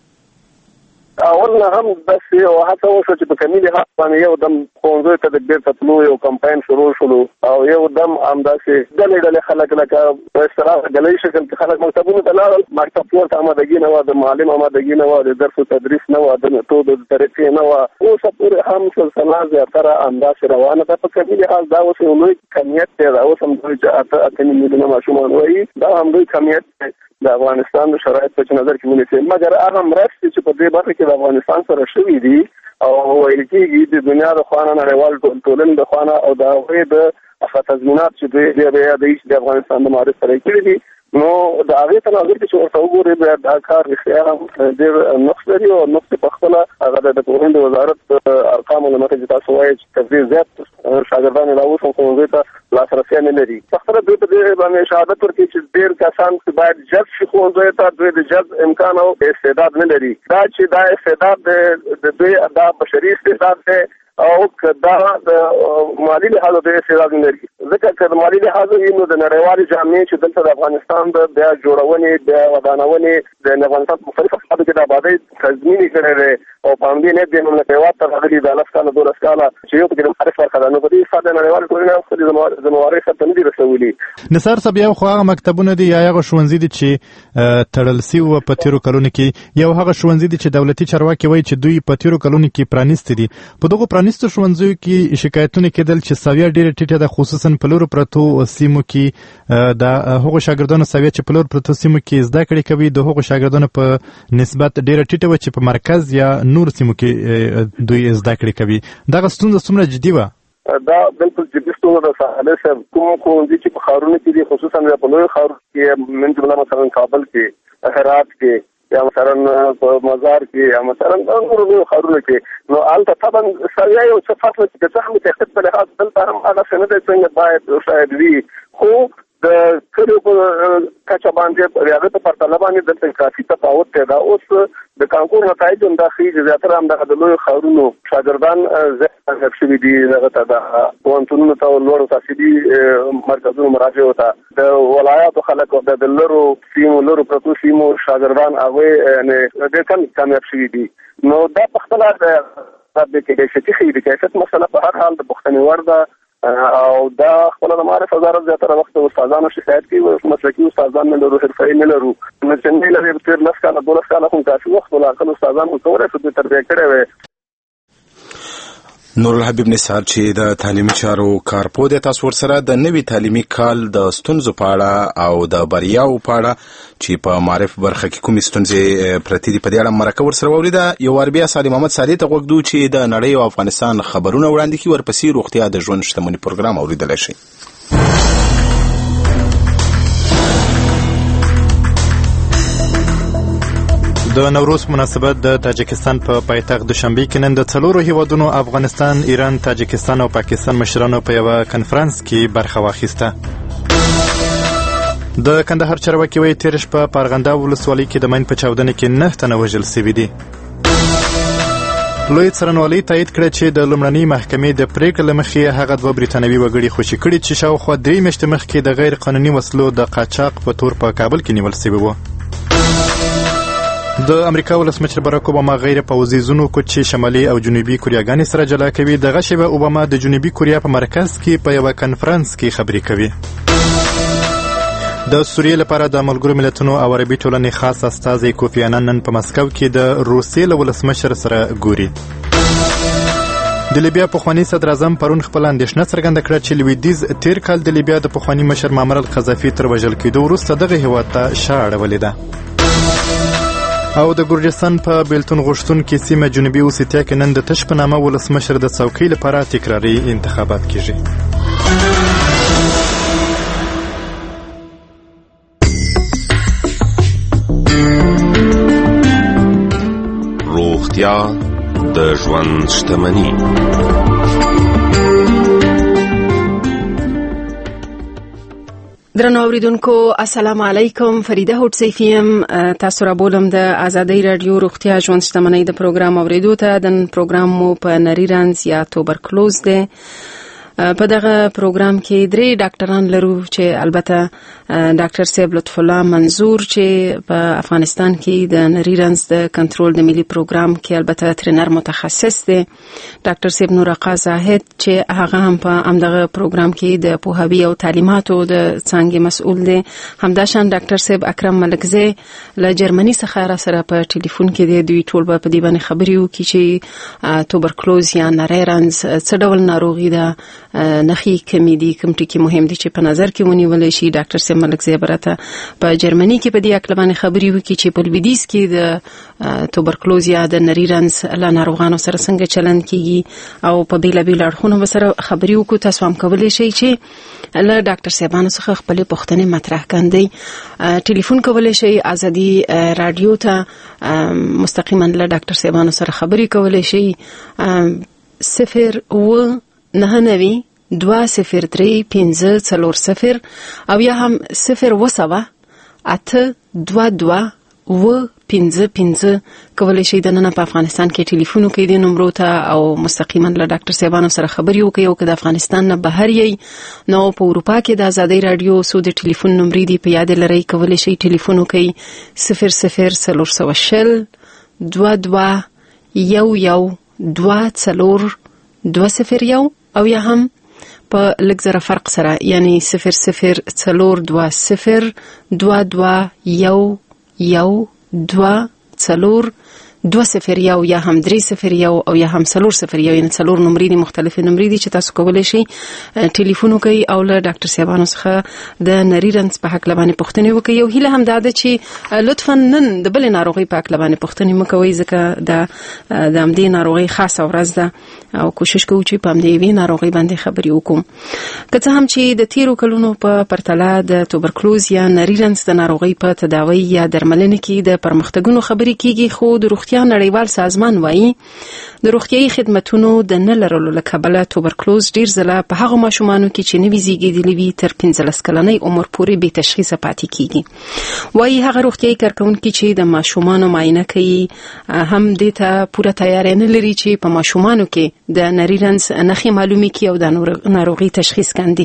Speaker 3: اول نه هم بس یو هڅه وشوه چې په کمي لحاظ باندې یو دم ښوونځیو ته د بیرته تلو یو کمپاین شروع شولو او یو دم همداسې ډلې خلک لکه په اصطلاح ډلهیي شکل کې خلک مکتبونو ته لاړل. مکتب ورته آمادګي نه وه، د معلم آمادګي نه وه، د درس و تدریس نه وه، د میتود د طریقې نه وه. اوسه پورې هم سلسله زیاتره همداسې روانه ده. په کمي لحاظ دا اوس یو لوی کمیت دی. دا اوس هم دوی چې 8 میلیونه ماشومان وایي دا هم لوی کمیت دی د افغانستان د شرایط په نظر کې ونیسئ. مګر هغه مرستې چې په دې برخه کې د افغانستان سره شوي دي او ویل کېږي د دنیا د خوا نه نړیوال ټولنې د خوا نه او د هغوی د تضمینات چې دوی بیا یادوي چې د افغانستان د معارف سره یې کړي دي نو د هغې تناظر کې چې ورته وګورئ بیا دا کار رښتیا هم ډېر نقص لري او نقص په خپله هغه د پوهنې د وزارت ارقامو له مخې چې تاسو وایئ چې تر دې زیات شاګردان یې لا اوس هم ښوونځیو ته لاسرسی نه لري. پخپله دوی په دې باندې شهادت ورکوي چې ډېر کسان چې باید جذب شي ښوونځیو ته دوی د جذب امکان او استعداد نه لري. دا چې دا استعداد د دوی دا بشري استعداد دی او که دا د مالي لحاظه د استعداد نه لري. ځکه که د مالي لحاظه وي نو د نړیوالې جامعې چې دلته د افغانستان د بیا جوړونې بیا ودانونې د افغانستان په مختلفو ساحو کې د آبادۍ تضمین یې کړی دی او په همدې نیت د مملکت هېواد ته راغلي د 10 کاله 12 کاله چې یو پکې د معارف برخه ده نو په دې حساب د نړیوالې ټولنې هم خپلې ذمهوارۍ سرته نه دي رسولي.
Speaker 5: نثار صاحب یو خو هغه مکتبونه دي یا هغه ښوونځي دي چې تړل سوي وو په تېرو کلونو کې یو هغه ښوونځي دي چې دولتي چارواکي وایي چې دوی په تېرو کلونو کې پرانیستي دي. په دغو پرانیستو ښوونځیو کې شکایتونه کېدل چې سویه ډېره ټیټه ده خصوصا په لورو پرتو سیمو کې د هغو شاګردانو سویه چې په لورو پرتو سیمو کې زده کړې کوي د هغو شاګردانو په نسبت ډېره ټیټه وه چې په مرکز یا نور سیمو کې دوی زده کړې کوي. دغه ستونزه څومره جدي وه؟
Speaker 9: دا بالکل جدي ستونزه ده ساحل صاحب. کوم ښوونځي چې په ښارونو کې دي، خصوصا په لویو ښارونو کې، من جمله مثلا کابل کې، هرات کې، یا مثلا په مزار کې، یا مثلا نورو لویو ښارونو کې، نو هلته طبعا سړی یو څه فرق چې د څه هم تحقیق په لحاظ دلته هم هغسې نه دی څنګه باید شاید وي، خو د کلیو په کچه باندې د هغه په پرتله باندې دلته کافي تفاوت دی. دا اوس د کانکور نتایج هم دا ښیي چې زیاتره همدغه د لویو ښارونو شاګردان زیات انتخاب شوي دي دغه ته د پوهنتونونو ته، لوړو تحصیلي مرکزونو مراجعو ته. د ولایاتو خلک او د لرو سیمو، لرو پرتو سیمو شاګردان هغوی یعنې ډېر کم کامیاب شوي دي. نو دا پخپله د کیفیتي ښیي، د کیفیت مسله په هر حال د پوښتنې وړ ده، او دا خپله د معارف وزارت زیاتره وخت استادانو شکایت کوي، مسلکي استادان نه لرو، حرفه‌ایي نه لرو. نو څنګه لري تېر 10 کاله 12 کاله خو کافي وخت ولاکل استادان خو کولی شو دوی تربیه کړی وی.
Speaker 1: نور الحبیب نثار چې د تعلیمي چارو کارپوه دی، تاسو ورسره د نوي تعلیمي کال د ستونزو په اړه او د بریاو په اړه چې په معرف برخه کې کومې ستونزې پرتې دي په دې اړه مرکه ورسره واورېده. یو وار بیا سالم محمد ساري ته غوږ دو چې د نړۍ او افغانستان خبرونه وړاندې کړي، ورپسې روغتیا د ژوند شتمني پروګرام اورېدلی شئ.
Speaker 5: د نوروز مناسبت د تاجکستان په پایتخت دوشنبه کې نن د 4 هیوادونو افغانستان، ایران، تاجکستان او پاکستان مشرانو په یو کنفرانس کې برخه واخیسته. د کندهار چارواکي وایي تېره شپه په ارغنداب ولسوالۍ کې د ماین په چاودنه کې 9 تنه وژل شوي دي. لوی څارنوالۍ تایید کړه چې د لومړنۍ محکمې د پریکړې له مخې هغه 2 بریتانوي وګړي خوشي کړي چې شاوخوا 3 میاشتې مخکې د غیر قانوني وسلو د قاچاق په تور په کابل کې نیول شوي وو. د امریکا ولسمشر باراک اوباما غیر پوځي زونو کوچ چې شمالي او جنوبي کوریاګانې سره جلا کوي. دغه شیبه اوباما د جنوبي کوریا په مرکز کې په یو کنفرانس کې خبرې کوي. د سوریې لپاره د ملګرو ملتونو او عربي ټولنې خاص استازی کوفی انان نن په مسکو کې د روسیې له ولسمشر سره ګوري. د لیبیا پخوانی صدر اعظم پرون خپل اندېښنه څرګنده کړه چې لویدیز تیر کال د لیبیا د پخوانی مشر معمر القذافي تر وژل کېدو وروسته دغه هیواد ته شا اړولې ده. او د ګورجستان په بیلتون غوښتونکې سیمه جنوبي اوسیتیا کې نن د تش په نامه ولسمشر د څوکۍ لپاره تکراري انتخابات کیږي.
Speaker 16: روغتیا د ژوند شتمني.
Speaker 17: درنو اوریدونکو السلام علیکم. فریده هوډسیفیم تاسو را بولم د آزادۍ رادیو روغتیا ژوند شتمنۍ د پروګرام اوریدو ته. د پروګرام مو په نری رنځ یا توبرکلوز دی. په دغه پروګرام کې 3 ډاکټران لرو چې البته ډاکټر صاحب لطف الله منظور چې په افغانستان کې د نری رنځ د کنټرول د ملي پروګرام کې البته ترینر متخصص دی. ډاکټر صاحب نورقا زاهد چې هغه هم په همدغه پروګرام کې د پوهاوی او تعلیماتو د څانګې مسؤل دی. همداشان ډاکټر صاحب اکرم ملکزی له جرمني څخه را سره په ټلیفون کې دی. دوی ټول په دې باندې خبرې وکړي چې توبرکلوز یا نری رنځ څه ډول ناروغي ده، نخي کمی دي، کوم ټکي مهم دي چې په نظر کې ونیول شي. ډاکټر صاحب ملکزی برته په جرمني کې په دې اړه باندې خبرې وکړي چې په لویدیځ کې د توبرکلوز یا د نری رنځ له ناروغانو سره څنګه چلند کیږي او په بیلابیل اړخونو سره خبرې وکړو. تاسو هم کولی شئ چې له ډاکټر صاحبانو څخه خپل پوښتنې مطرح کړئ. ټلیفون کولی شئ ازادي رادیو ته مستقیما له ډاکټر صاحبانو سره خبرې کولی شئ. 099 203 540 او یا هم 0 822 و55 کولی شئ د نن په افغانستان کې ټلیفون وکړئ د نمبر ته او مستقیما له ډاکټر صاحبانو سره خبرې وکړئ. او که د افغانستان نه بهر یې نو په اروپا کې د آزادۍ رادیو سو د ټلیفون نمبر دی په یاد لرئ. کولی شئ ټلیفون وکړئ 00 22 11 242 او یا هم په لږ زره فرق سره یعنی 00 420 22 11 242 20 یا هم 30 او یا هم 4 یعنی 4 نمرې دي، مختلف نمرې دي چې تاسو کولای شئ ټلیفون وکړئ او له ډاکټر صاحبانو څخه د نری رنځ په حق لبانې پوښتنې وکړئ. یو هیله هم دا ده چې لطفا نن د بلې ناروغۍ په حق لبانې پوښتنې مکوئ، ځکه د همدې ناروغۍ خاصه ورځ ده او کوشش کوو چې په همدې یوې ناروغۍ باندې خبرې وکړو. که څه هم چې د تیرو کلونو په پرتله د توبرکلوز یا نری رنځ د ناروغۍ په تداوی یا درملنه کې د پرمختګونو خبرې کیږي، خو د روغتیا نړیوال سازمان وایي د روغتیايي خدماتونو د نه لرلو له کبله توبرکلوز ډیر ځله په هغه ماشومانو کې چې نوي زیږیدلي وي تر 15 کلنۍ عمر پورې بې تشخیصه پاتې کیږي. وایي هغه روغتیايي کارکونکي چې د ماشومانو معاینه کوي هم دې ته پوره تیاری نه لري چې په ماشومانو کې د نری رنځ نښې معلومي کړي او د ناروغي تشخیص کاندي.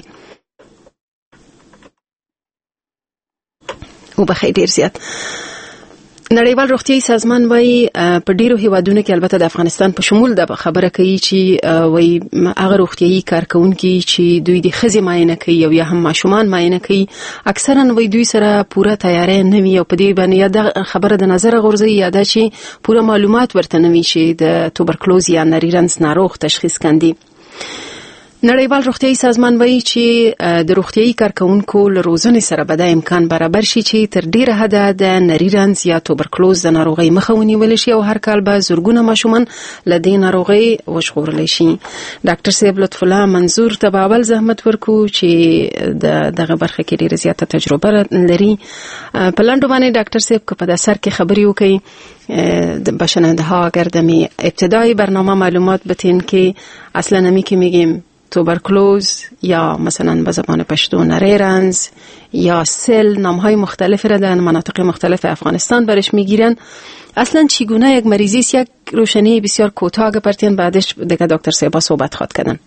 Speaker 17: وبخیر ډیر زیات. نړیوال روغتیايي سازمان وایي په ډیرو هیوادونو کې البته د افغانستان په شمول د خبره کوي چې وایي هغه روغتیايي کارکونکي چې دوی د ښځې معاینه کوي او یا هم ماشومان معاینه کوي اکثرا وایي دوی سره پوره تیاری نه وي او په دې باندې یا د خبره د نظر غورځي یا دا چې پوره معلومات ورته نه وي چې د توبرکلوز یا نری رنځ ناروغ تشخیص کاندي. نړیوال روغتیايي سازمان وایي چې د روغتیايي کارکونکو له روزنې سره به دا امکان برابر شي چې تر ډیره حده د نری رنځ یا توبرکلوز د ناروغۍ مخه ونیول شي او هر کال به زرګونه ماشومان له دې ناروغۍ وژغورلی شي. ډاکټر صاحب لطف الله منظور ته به اول زحمت ورکو چې دغه برخه کې ډیره زیاته تجربه لري. په لنډو باندې ډاکټر صاحب که په د سر کې خبرې وکړي بشننده ها اگر دمی ابتدای برنامه معلومات بتین که اصلا نمی که میگیم توبرکلوز یا مثلا به زبان پشتو نری رنز یا سل نامهای مختلف را در مناطق مختلف افغانستان برش میگیرن، اصلا چگونه یک مریضی است؟ یک روشنی بسیار کوتاه گپرتین بعدش دیگه دکتر صاحب صحبت خواد کردن.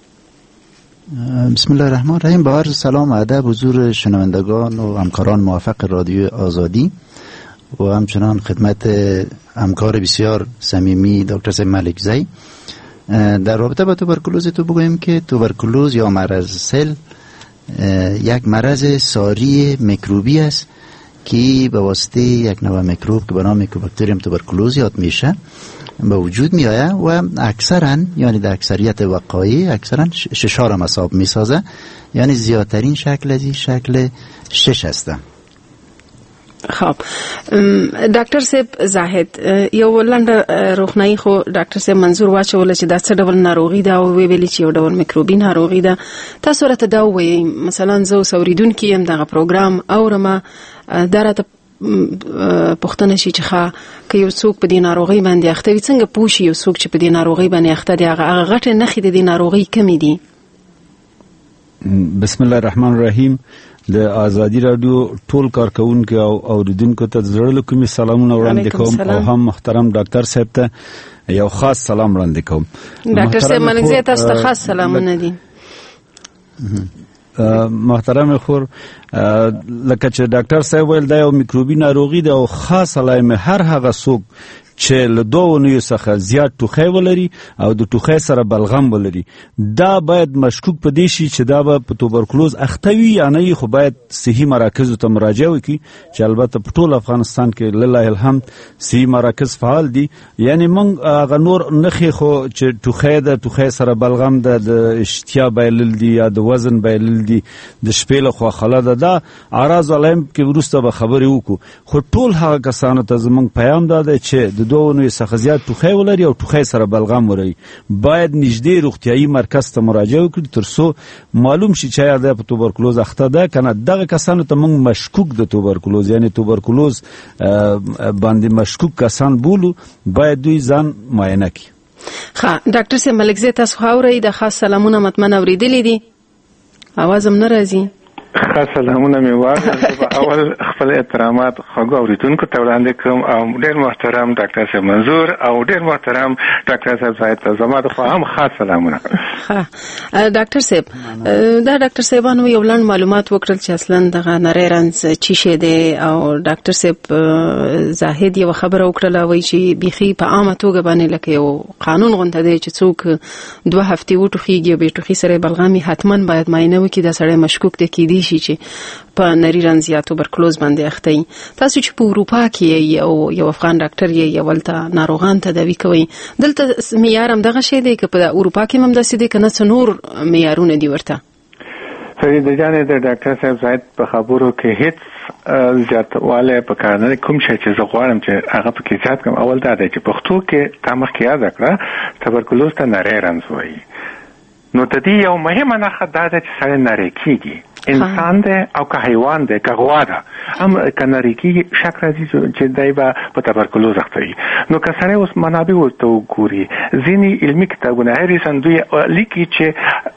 Speaker 18: بسم الله الرحمن الرحیم. با عرض سلام و ادب حضور شنوندگان و همکاران موفق رادیو آزادی و همچنان خدمت همکار بسیار صمیمی دکتر صاحب ملکزی. در رابطه با توبرکلوز تو بگویم که توبرکلوز یا مرض سل یک مرض ساری میکروبی است که به واسطه یک نوع میکروب که به نام میکوباکتریوم توبرکلوز یاد میشه به وجود می آید و اکثرا یعنی در اکثریت وقایع اکثرا ششار مصاب می سازه، یعنی زیادترین شکل از این شکل 6 هسته.
Speaker 17: خب ډاکټر صاحب زاهد یو لنډه روغنایی خو ډاکټر صاحب منظور واچول چې دا څه ډول ناروغي ده او ویلي چې یو ډول میکروبي ناروغي ده. تاسو راته دا وایي مثلا زه اوریدونکو يم دغه پروګرام اورم درته پښتنه شي چې که یو څوک په دې ناروغي باندې اخته وي څنګه پوښي یو څوک چې په دې ناروغي باندې اخته دی هغه غټه نښې د دې ناروغي کمی دي؟
Speaker 19: بسم الله الرحمن الرحیم. د آزادی رادیو ټول کارکونکو او اوریدونکو ته زړه کومي سلامونه وړاندې کوم او هم محترم ډاکټر صاحب ته یو خاص سلام وړاندې کوم.
Speaker 17: ډاکټر صاحب منځه تاسو ته خاص سلامونه دي.
Speaker 19: محترم خور لکه چې ډاکټر صاحب ویل دا یو میکروبي ناروغي ده او خاص علامه هر هغه څوک چې له دوه نوي څخه زیات ټوخی ولري او د ټوخی سره بلغم ولري دا باید مشکوک پدې شي چې دا به په توبرکلوز اخته وي یا نه، خو باید صحي مراکزو ته مراجعه وکړي چې البته په ټول افغانستان کې لله الحمد صحي مراکز فعال دي. یعنی موږ هغه نور نښې خو چې ټوخی ده، ټوخی سره بلغم ده، د اشتها بایلل دي یا د وزن بایلل دي، د شپې لخوا خله ده، دا اعراض علائم کې وروسته به خبرې وکړو. خو ټول هغه کسانو ته زموږ پیام دا دی چې د دوه نوي څخه زیات ټوخی ولري او ټوخی سره بلغم ولري باید نږدې روغتیايي مرکز ته مراجعه وکړي ترڅو معلوم شي چې آیا د توبرکلوز اخته ده کنه. دغه کسانو ته موږ مشکوک د توبرکلوز یعنی توبرکلوز باندې مشکوک کسان بولو، باید دوی ځان معاینه کړي.
Speaker 17: ښه ډاکټر صاحب ملکزی تاسو اورئ د خاص سلامونه مطمئن اوریدلې دي؟ आवाज هم نه راځي.
Speaker 20: خاص سلامونه مې واغوستل. اول خپل احترامات خواږه اوریدونکو ته وړاندې کوم او ډېر محترم ډاکټر صاحب منظور او ډېر محترم ډاکټر صاحب زاهد ته زما د خوا هم خاص سلامونه.
Speaker 17: ډاکټر صاحب دا ډاکټر صاحبانو یو لنډ معلومات وکړل چې اصلا دغه نری رنځ چی شی دی او ډاکټر صاحب زاهد یو خبره وکړه وایي چې بيخي په عامه توګه باندې لکه یو قانون غونډه دی چې څوک 2 هفتې وټوخیږي او به ټوخي سره بلغامي حتما باید معاینه وکړي. دا سړی مشکوک دی کې کېدای شي چې په نری رنځ یا توبرکلوز باندې اخته وي. تاسو چې په اروپا کې یو افغان ډاکټر یې ولته ناروغان تداوي کوي، دلته معیار هم دغه شی دی که په اروپا کې هم داسې دی که نه څه نور معیارونه دي ورته؟
Speaker 20: فرید جان د ډاکټر صاحب زاید په خبرو کې هیڅ زیاتواله په کار نه کوم شي چې زه غواړم چې هغه په کې زیات کوم. اول دا دی چې پښتو کې تامخ کې یاد کړه تبرکلوز ته نری رنځ وایي. نو د دې یو مهمه نښه دا ده چې سړی نری کېږي، انسان دی او که حیوان دی که غوا ده هم که نری کېږي شک راځي چې دی به په تبرکلوز اخته وي. نو که سړی اوس منابع ورته وګوري، ځینې علمي کتابونه هریسن دوی لیکي چې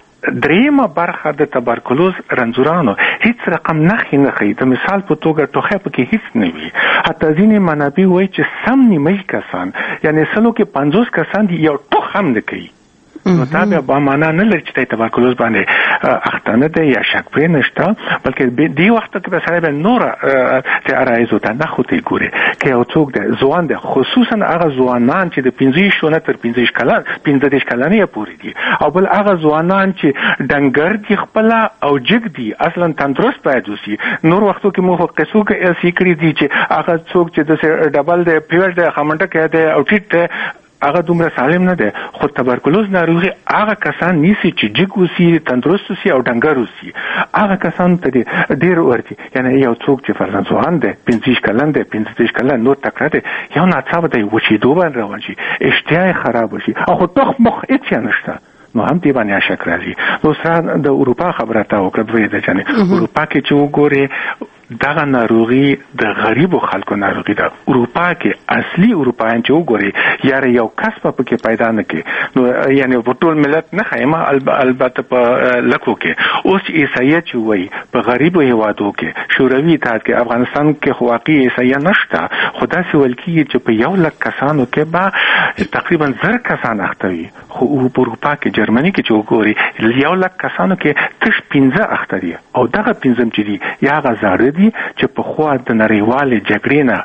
Speaker 20: دریمه برخه د تبرکلوز رنځورانو هیڅ رقم نښې نه ښیي. د مثال په توګه ټوخی پکې هیڅ نه وي. حتی ځینې منابع وایي چې سم نیمه کسان یعنی سلو کې 50 کسان دي یو ټوخ هم نه کوي. نو دا بیا با معنا نه لري چې تبرکلوز باندې اخته نه دی یا شک پرې نشته، بلکې دی وخت کې به سره به نور چې ارایزو ته نه خوتي ګوري که یو څوک د ځوان دی، خصوصا هغه ځوانان چې د 15 نه تر 15 کلن 15 کلنې پورې دي، او بل هغه ځوانان چې ډنګر دي خپل او جګ دي اصلا تندرست باید وسی. نور وختو کې مو قصو کې سیکړي دي چې هغه څوک چې د ډبل دی پیور دی خمنټه کې دی او ټیټ هغه دومره سالم نه دی. خو تبرکلوز ناروغي هغه کسان نیسي چې جګ وسی، تندرست وسی او ډنګر وسی. هغه کسان ته ډیر ورتي، یعنی یو څوک چې فرضاً ځوان دی 15 کلن دی 15 کلن نور تکړه دی، یو ناڅاپه دی وچېدو باندې روان شي، اشتها یې خراب شي او خو ټوخ مخ هېڅ نشته، نو هم دې باندې شک راځي. نو سره د اروپا خبره تا وکړه دوی د جنې اروپا کې چې وګوري دغه ناروغي د غریبو خلکو ناروغي ده. اروپا کې اصلي اروپایان چې وګوري یاره یو کس په کې پیدا نه کې، نو یعنی په ټول ملت نه خایمه البته په لکو کې اوس عیسایت چې وایي په غریبو هیوادو کې شوروي اتحاد کې افغانستان کې خو واقعي عیسایت نشته، خو داسې ویل کېږي چې په 100,000 کسانو کې به تقریبا 1000 کسان اخته وي. خو په اروپا کې جرمني کې چې وګوري 100,000 کسانو کې تش 15 اخته دي، او دغه 15 چې دي یا غزاړه دي چې په خوا د نړیوالې جګړې نه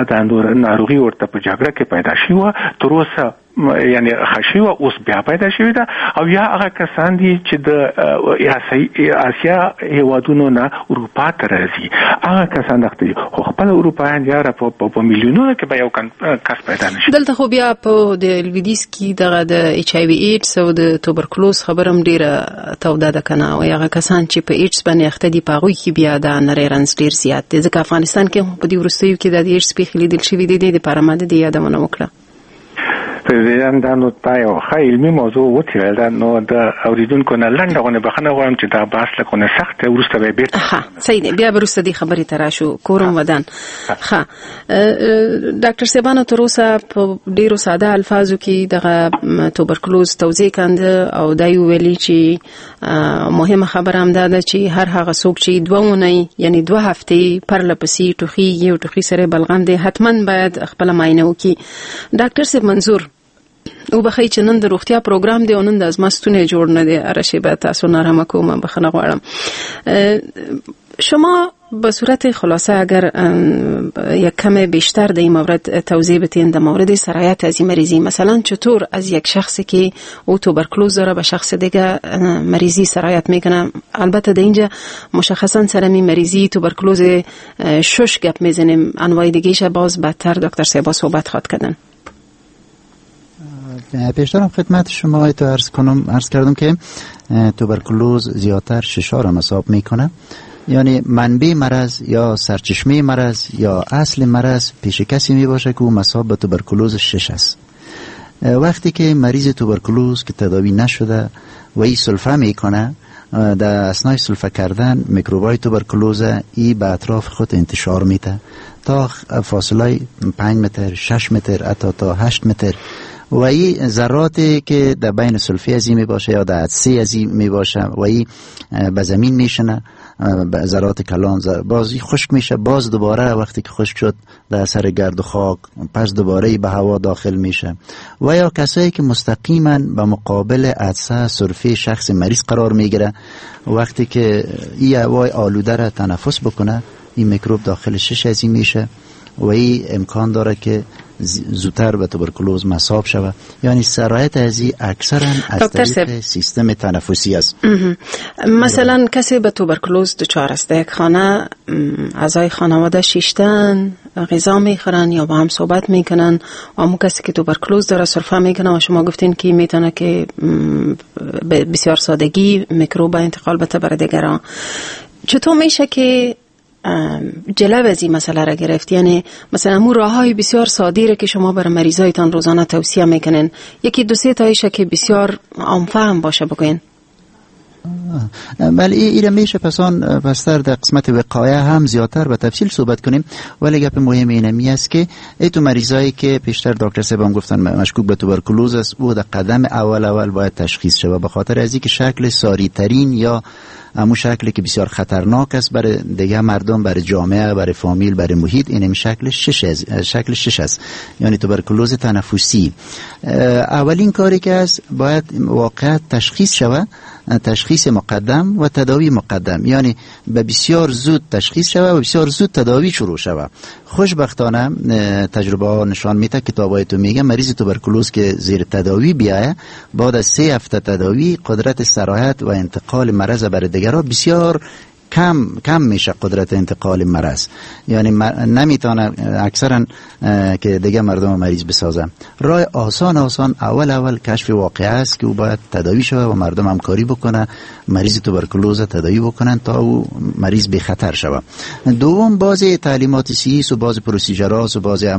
Speaker 20: د ناروغي ورته په جګړه کې پیدا شي و تر اوسه یعنی خشي و اوس بیا پیدا شوی ده، او یا هغه کسان دي چې د آسیا هیوادونو نه اروپا ته راځي، هغه کسان دغه خو خپل اروپایان یاره په میلیونونو کې به یو کس پیدا نشي.
Speaker 17: دلته خو بیا په د لویدیس کې دغه د ایچ آی وی ایډز او د توبرکلوز خبرم ډیره توده ده کنه، او هغه کسان چې په ایډز باندې اخته دي په هغوی کې بیا د نری رنځ ډیر زیات دی، ځکه افغانستان کې په دې وروستیو کې د ایډز پیښې لیدل شوي دي. د لپاره ما د دې یادونه وکړه.
Speaker 20: پرېږدم دا نو تا یو ښه علمي موضوع وڅېړل ده، نو د اورېدونکو نه لنډه غونې بخښنه غواړم چې دا بحث لکونه سخت دی، وروسته به یې بېرته
Speaker 17: صحیح دی، بیا به وروسته دې خبرې ته راشو. کورم ودان ښه ډاکټر صاحبانو تر اوسه په ډېرو ساده الفاظو کې دغه توبرکلوز توضیح کنده، او دا یې ویلي چې مهمه خبره هم دا ده چې هر هغه څوک چې 2 اونۍ یعنی 2 هفتې پرله پسې ټوخیږي او ټوخي سره بلغم دی حتما باید خپله معاینه وکړي. ډاکټر صاحب منظور او بخی چې نن د روغتیا پروګرام دی او نن د ازمستونه جوړ نه دی، ارشی به تاسو نرمه کوم بخنه غواړم. شما به صورت خلاصه اگر یک کم بیشتر در این مورد توضیح بدین در مورد سرایت از این مریضی، مثلا چطور از یک شخصی که او توبرکلوز داره به شخص دیگه مریضی سرایت میکنه؟ البته در اینجا مشخصا سرمی مریضی توبرکلوز شش گپ میزنیم، انواع دیگهش باز بدتر دکتر صاحب صحبت خواد کردن.
Speaker 18: پیشترم خدمت شما تو عرض کردم که توبرکلوز زیادتر ششا را مصاب میکنه، یعنی منبع مرض یا سرچشمه مرض یا اصل مرض پیش کسی می باشه که او مصاب به توبرکلوز شش است. وقتی که مریض توبرکلوز که تداوی نشده و ای سلفه میکنه، در اثنای سلفه کردن میکروبای توبرکلوز ای به اطراف خود انتشار میده تا فاصله 5 متر 6 متر حتی تا 8 متر، و این ذراتی که در بین سلفی ازی می باشه یا در عدسه ازی می باشه و این به زمین میشنه، ذرات کلان بازی خشک میشه، باز دوباره وقتی که خشک شد در اثر گرد و خاک پس دوباره به هوا داخل میشه. و یا کسایی که مستقیما به مقابل عدسه سلفی شخص مریض قرار میگیره، وقتی که این هوای آلوده را تنفس بکنه این میکروب داخل شش ازی میشه و این امکان داره که زودتر به توبرکلوز مصاب شود. یعنی سرایت ازی اکثرا از طریق سیستم تنفسی است.
Speaker 17: مثلا کسی به توبرکلوز دچار است، یک خانه اعضای خانواده شیشتن غذا میخورن یا با هم صحبت میکنن، و همون کسی که توبرکلوز داره سرفه میکنه و شما گفتین که میتونه که بسیار سادگی میکروب انتقال بده برای دیگران. چطور میشه که جلو از این مسئله را گرفت؟ یعنی مثلا همون راههای بسیار سادی را که شما برای مریضایتان روزانه توصیه میکنین، یکی دو سه تایشه که بسیار عام‌فهم باشه بگوین.
Speaker 18: بله این میشه پسان بستر در قسمت وقایه هم زیادتر به تفصیل صحبت کنیم، ولی گپ مهم اینمی است که ای تو مریضایی که پیشتر دکتر صاحب هم گفتن مشکوک به توبرکلوز است، او در قدم اول باید تشخیص شود، به خاطر از اینکه شکل ساری ترین یا همون شکلی که بسیار خطرناک است برای دیگه مردم، برای جامعه، برای فامیل، برای محیط، این شکل 6 است، یعنی توبرکلوز تنفسی. اولین کاری که است باید واقعا تشخیص شود، تشخیص مقدم و تداوی مقدم، یعنی به بسیار زود تشخیص شود و بسیار زود تداوی شروع شود. خوشبختانه تجربه ها نشان میده، کتابای تو میگه مریض توبرکلوز که زیر تداوی بیایه بعد از 3 هفته تداوی قدرت سرایت و انتقال مرض برای دیگران بسیار کم میشه، قدرت انتقال مرض، یعنی نمیتونه اکثرا که دیگه مردم مریض بسازه. راه آسان اول کشف واقعه است که او باید تداوی شود و مردم همکاری بکنه، مریض توبرکلوز تداوی بکنن تا او مریض بی خطر شود. دوم بعضی تعلیمات سیس و بعضی پروسیجرات و بعضی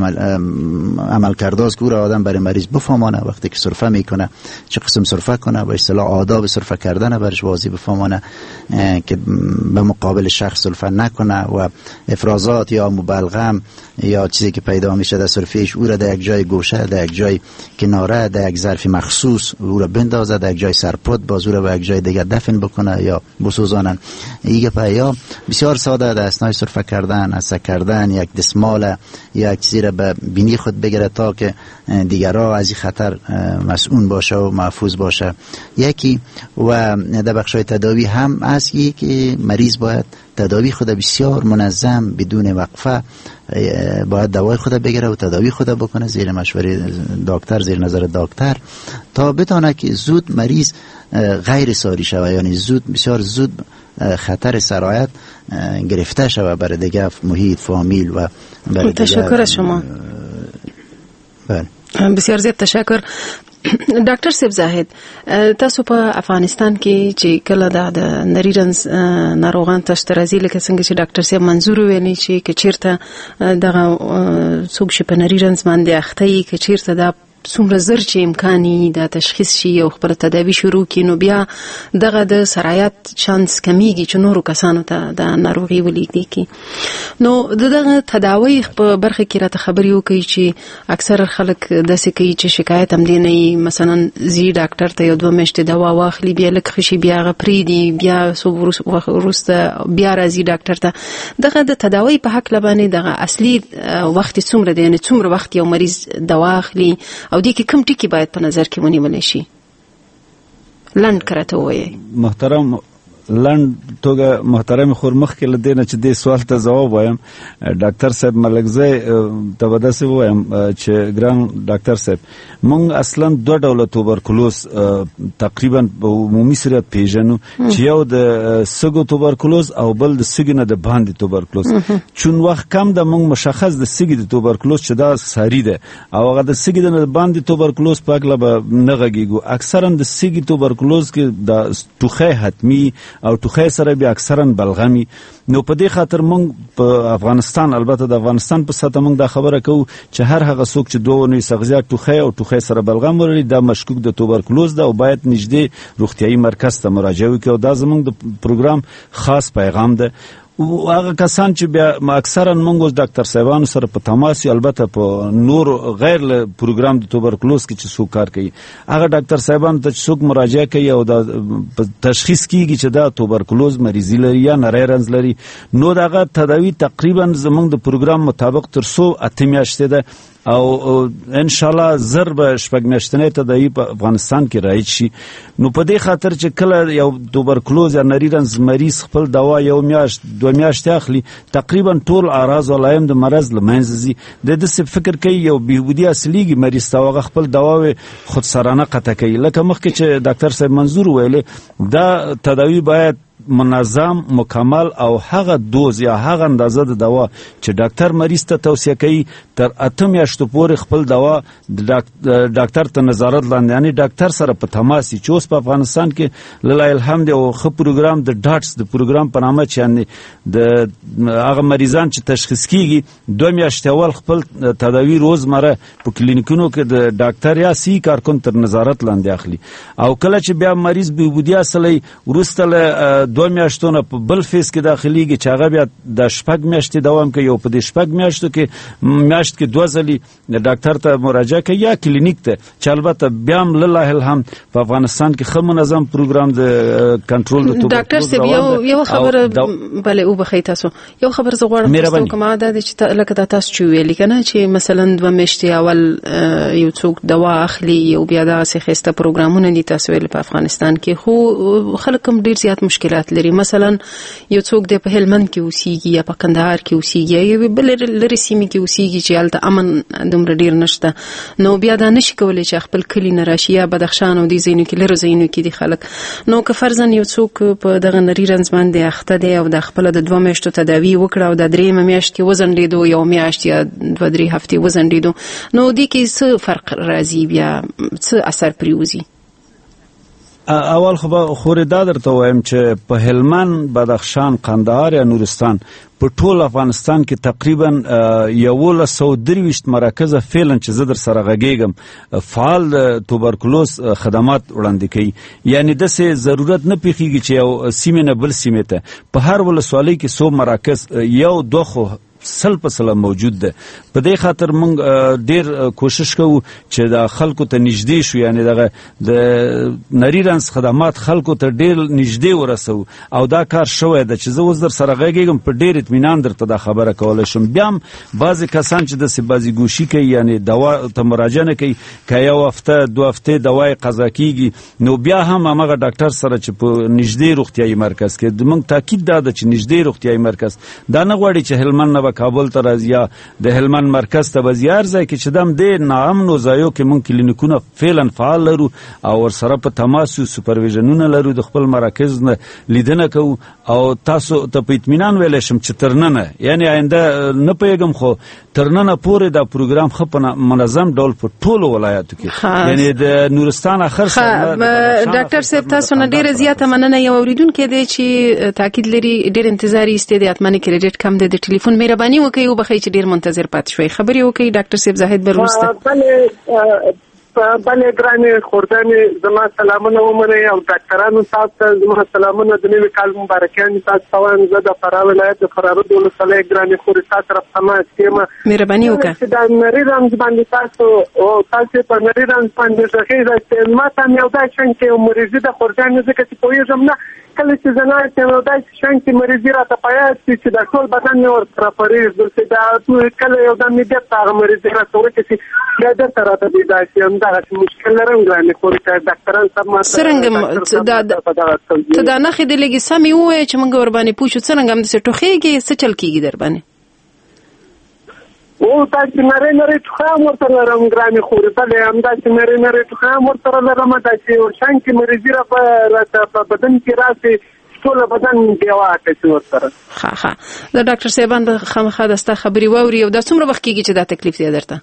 Speaker 18: عملکرداست که او را آدم برای مریض بفهمانه، وقتی که سرفه میکنه چه قسم سرفه کنه، با اصطلاح آداب سرفه کردن برش واضح بفهمانه که به مقابل شخص سرفه نکنه و افرازات یا مبلغم یا چیزی که پیدا میشه در سرفهش او را در یک جای گوشه، در یک جای کناره، در یک ظرف مخصوص او را بندازه، در یک جای سرپد باز او را به یک جای دیگه دفن بکنه یا بسوزانن. ایگه یا بسیار ساده در اثنای سرفه کردن، عسه کردن، یک دستمال یا یک چیزی را به بینی خود بگیره تا که دیگرها از این خطر مسئول باشه و محفوظ باشه. یکی و در بخشای تداوی هم است که مریض باید تداوی خود بسیار منظم بدون وقفه باید دوای خود بگیره و تداوی خود بکنه زیر مشوره دکتر، زیر نظر دکتر، تا بتونه که زود مریض غیر ساری شود، یعنی بسیار زود خطر سرایت گرفته شود برای دیگه محیط، فامیل و برای
Speaker 17: تشکر از شما.
Speaker 18: بله
Speaker 17: بسیار زیاد تشکر. ډاکټر صاحب زاهد، تاسو په افغانستان کې چې کله د نریرنز ناروغان تاسو ته راځي، لکه څنګه چې ډاکټر صاحب منظور ویلي چې که چیرته دغه څوک چې په نریرنز باندې اخته یي، که چیرته دا څومره زر چې امکاني د تشخیص شي او خپل تداوی شروع کړي، نو بیا دغه د سرایت چانس کمیږي چې نورو کسانو ته د ناروغي ولیږدي. نو دغه تداوی په برخه کې راته خبرې وکړي چې اکثر خلک داسې کوي چې شکایت هم دی نه، مثلا زی ډاکټر ته 1-2 میاشتې دوا واخلي، بیا لکه ښه شي بیا هغه پرېږدي، بیا څو وخت وروسته بیا راځي ډاکټر ته. دغه د تداوی په هکله باندې دغه اصلي وخت څومره دی، یعنې څومره وخت یو مریض دوا اخلي او دې کې کوم ټکي باید په نظر کې ونیول شي؟ لنډ کراته وایي.
Speaker 19: محترم لنډ توګه محترم خور مخکې له دې نه چې دې سوال ته ځواب وایم، ډاکټر صاحب ملکزی ته به داسې ووایم چې ګران ډاکټر صاحب، موږ اصلا 2 ډوله توبرکلوز تقریبا په عمومي صورت پیژنو، چې یو د سږو توبرکلوز او بل د سږي نه د باندې توبرکلوز. چون وخت کم د موږ مشخص د سږي د توبرکلوز چې دا ساری ده او هغه د سږي نه د باندې توبرکلوز په اړه به نه غږیږو. اکثرا د سږي توبرکلوز کې د ټوخی حتمی او ټوخی سره بیا اکثرا بلغمي. نو په دې خاطر موږ په افغانستان، البته د افغانستان په سطح موږ دا خبره کوو چې هر هغه څوک چې 2 سغزیا ټوخی او ټوخی سره بلغم ولري دا مشکوک د توبرکلوز ده او باید نږدې روغتیايي مرکز ته مراجعه وکړي. او دا زموږ د پروګرام خاص پیغام ده. او هغه کسان چې بیا اکثرا موږ ډاکټر صاحبانو سره په تماس یو، البته په نور غیر له پروګرام د توبرکلوز کې چې څوک کار کوي، هغه ډاکټر صاحبانو ته چې څوک مراجعه کوي او دا تشخیص کیږي چې دا توبرکلوز مریضي لري یا نریرنز لري، نو دغه تداوی تقریبا زموږ د پروګرام مطابق تر 108 میاشتې ده او ان شاء الله زر به شپږ میاشتنې تداوی په افغانستان کې رایج شي. نو په دې خاطر چې کله یو توبرکلوز یا نری رنځ مریض خپل دوا یو میاشت 2 میاشتې اخلي تقریبا ټول اعراض او علائم د مرض له منځه ځي. د دې فکر کوي یو بهبودي اصليږي مریض ته هغه خپل دوا خودسرانه قطع کوي. لکه مخکې چې ډاکټر صاحب منظور ویلې دا تداوی باید منظم مکمل او هغه دوز یا هغه اندازه د دوا چې ډاکټر مریض ته توصیه کوي تر 8 میاشتو پورې خپل دوا ډاکټر ته نظارت لاندې یعنی ډاکټر سره په تماس چې اوس په افغانستان کې لله الحمد او خو پروګرام د ډاټس د پروګرام په نامه چې یعنی د هغه مریضان چې تشخیص کیږي 2 میاشتې اول خپل تداوی روزمره په کلینیکونو کې د ډاکټر یا سی کارکون تر نظارت لاندې اخلي. او کله چې بیا مریض بهبودي اصلي ورسته 2 میاشتونه په بل فیس کې داخليږي چې هغه بیا د 6 میاشتې دوام کوي او په دې 6 میاشتو کې میاشت کې 2 ځلې ډاکټر ته مراجعه کوي یا کلینیک ته چې البته بیا هم لله الحمد په افغانستان کې خو منظم پروګرام د کنټرول د
Speaker 17: ډاکټر صاحب یو خبر بل او بخی تاسو یو خبر زغوړم تاسو کومه ده چې لکه تاسو چې ویل کنه چې مثلا 2 میاشتې اول یو څوک دوا اخلي او بیا دا سخسته پروګرامونه دي تاسو ویل په افغانستان کې خو خلک هم ډیر زیات مشکلات لري. مثلا یو څوک د په هلمند کې اوسېږي یا په کندهار کې اوسېږي یا بل لري سیمې کې اوسېږي چې هلته امن دومره ډیر نشته نو بیا دا نشي کولی چې خپل کلی نه راشي یا بدخشان او دې ځایونو کې لري ځایونو کې دي خلک. نو که فرضاً یو څوک په دغه نری رنځ باندې اخته دی او د خپل د 2 میاشتو تداوی وکړه او د 3 میاشت کې وزن لیدو یو میاشت یا 2-3 هفتې وزن لیدو نو دې کې څه فرق راځي بیا څه اثر پریوزي؟
Speaker 19: اول خو دا درته وایم چې په هلمند، بدخشان، قندهار یا نورستان په ټول افغانستان کې تقریبا 1123 مراکز فعلا چې زه در سره غږیږم فعال توبرکلوز خدمات وړاندې کوي. یعنی داسې ضرورت نه پیښیږي چې یو سیمې نه بل سیمې ته په هر ولسوالۍ کې 100 مراکز 1-2 خو 100% موجود ده. په دې خاطر موږ ډیر کوشش کوو چې د خلکو ته نږدې شو یعنی دغه د نری رنځ خدمات خلکو ته ډیر نږدې ورسو او دا کار شوی ده چې زه اوس در سره غږیږم په ډیر اطمینان درته دا خبره کولای شم. بیا هم بعضی کسان چې د سبازي ګوشي کوي یعنی دوا ته مراجعه نه کوي که یو هفته 2 هفته دوا قضا کیږي نو بیا هم هغه ډاکټر سره چې په نږدې روغتیايي مرکز کې موږ تاکید دا چې نږدې روغتیايي مرکز دا نه غواړي چې هلمند نه کابل ته راځي یا د هلمند مرکز ته وزیار ځای کې چې دم دې ناامنو ځایو کې مونږ کلینیکونه فعلا فعال لرو او ورسره په تماس او سپرویژنونه لرو د خپل مراکز نه لیدنه کوو او تاسو ته په اطمینان ویل شم چې ترننه یعنی آینده نه پیغام خو ترننه پورې دا پروګرام خو په منظم ډول په ټولو ولایاتو کې یعنی د نورستان اخر سره
Speaker 17: ډاکټر صاحب تاسو نه ډیره زیاته مننه. یو اوریدونکو دی چې تاکید لري ډیر انتظار ایستي دی اتمنه کریډټ کم دی د ټلیفون مهرباني وکړئ او بخی چې ډیر منتظر پات شوي خبري وکړئ. ډاکټر صاحب زاهد بروسته
Speaker 9: بله ګرانې خوردانې زما سلامونه ومنئ او ډاکټرانو تاسو ته زما سلامونه د نوي کال مبارکیانې تاسو ته وایم. زه د فراه ولایت د فراه ولسوالۍ ګرانې خورې تاسو سره په تماس کې یم.
Speaker 17: مهرباني وکړه
Speaker 9: چې د نري رنځ باندې تاسو په نري رنځ باندې غږېږئ چې ما ته هم یو داسې شان کې یو مریضي ده خوردانې ځکه چې پوهېږم نه کله چې زه ناست یم یو داسې شان کې مریضي راته په یاد شي چې دا ټول بدن مې ورسره پرېږدي چې دا کله یو دم مې بېرته هغه مریضي راته وکړي چې بیا دلته راته پیدا شي همدغسې مشکل لرم ګرانې خورې که ډاکټران صاحب ما
Speaker 17: ته دا نښې دې لږې سمې ووایه چې موږ ورباندې پوه شو څرنګه همداسې ټوخېږي څه چل کېږي در باندې
Speaker 9: او تاسو نری نری ټوخه هم ورته لرم ګرانې خورې بلې همداسې نری نری ټوخه هم ورته لرم داسې یو شان کې مریضي راته په بدن کې راشي ټول بدن بیواته شي ورسره.
Speaker 17: ښه د ډاکټر صاحبان به خامخا د ستا خبرې واوري او دا څومره وخت کېږي چې دا تکلیف دی درته؟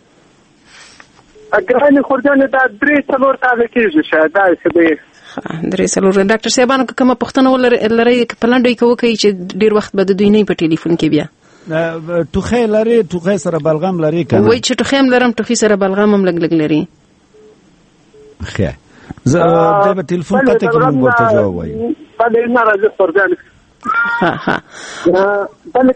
Speaker 9: ګرانې خورجانې دا 3-4 کاله کېږي شاید داسې دی.
Speaker 17: 3-4 ډاکټر صاحبانو که کومه پوښتنه ولرئ په لنډو کې وکړئ چې ډېر وخت به د دوی نه په ټلیفون کې بیا
Speaker 19: ټوخی لري ټوخی سره بلغم لري کنه
Speaker 17: وای چې ټوخی هم لرم ټوخی سره بلغم هم لګ لري.
Speaker 19: ښه زه د ټلیفون کته کې موږ ورته جواب وایو.
Speaker 9: بله نه راځي خورجانې بله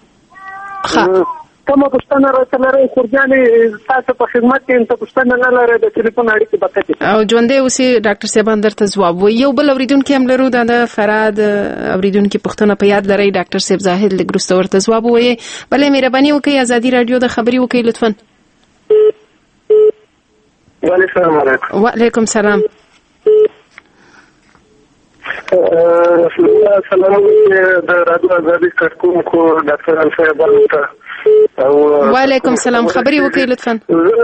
Speaker 9: کومه پوښتنه راته لرئ خورجانې تاسو په خدمت کې ته پوښتنه نه لرئ د ټلیفون اړیکې به قطع
Speaker 17: او ژوندی اوسې ډاکټر صاحبان درته ځواب وایي. یو بل اورېدونکي هم لرو دا د فراد اورېدونکي پوښتنه په یاد لرئ ډاکټر صاحب زاهد لږ وروسته ورته ځواب ووایي. بلې مهرباني وکړئ ازادي راډیو د خبري وکړئ لطفا. وعلیکم السلام.
Speaker 9: سلام د رادیو آزادي کارکونکو ډاکټر صاحبانو ته.
Speaker 17: وعلیکم السلام. خبري وکړئ لطفا.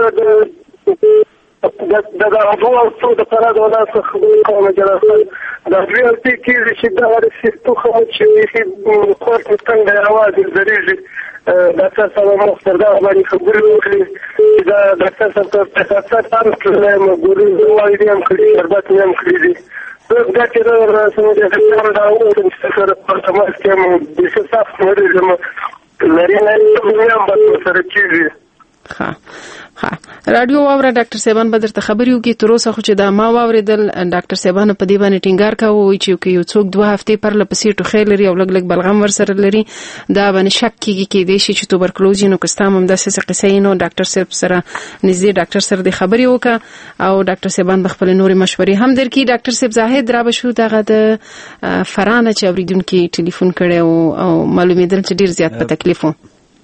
Speaker 9: د افغانستان د پاره د ولاس خبرې کوم چې د ریالټي کې چې دا ورسېتو خو چې کوټ څنګه راوځي درېږي ډاکټر صاحب مختار باندې خبرې وکړي دا ډاکټر صاحب په تاسو تاسو ته مګوري زوالي هم کړی شربت هم کړی دا چې راځي د څنګه دا وایي چې سره په تماس کې مو د څه څه موري زموږ لري نه هم په سره کېږي.
Speaker 17: ها رادیو واوره ډاکټر صاحبان به درته خبرې وکړي. تر اوسه خو چې دا ما واورېدل ډاکټر صاحبانو په دې باندې ټینګار کاوه وایي چې یو څوک 2 هفتې پرله پسې ټوخی لري او لږ لږ بلغم ورسره لري دا باندې شک کېږي کېدای شي چې توبرکلوز نو که ستا هم همداسې قصه یې نو ډاکټر صاحب سره نږدې ډاکټر سره دې خبرې وکړه او ډاکټر صاحبان به خپلې نورې مشورې هم درکړي. ډاکټر صاحب زاهد را به شو دغه د فرانه چې اورېدونکي ټلیفون کړی او معلومېدل چې ډېر زیات په تکلیف و.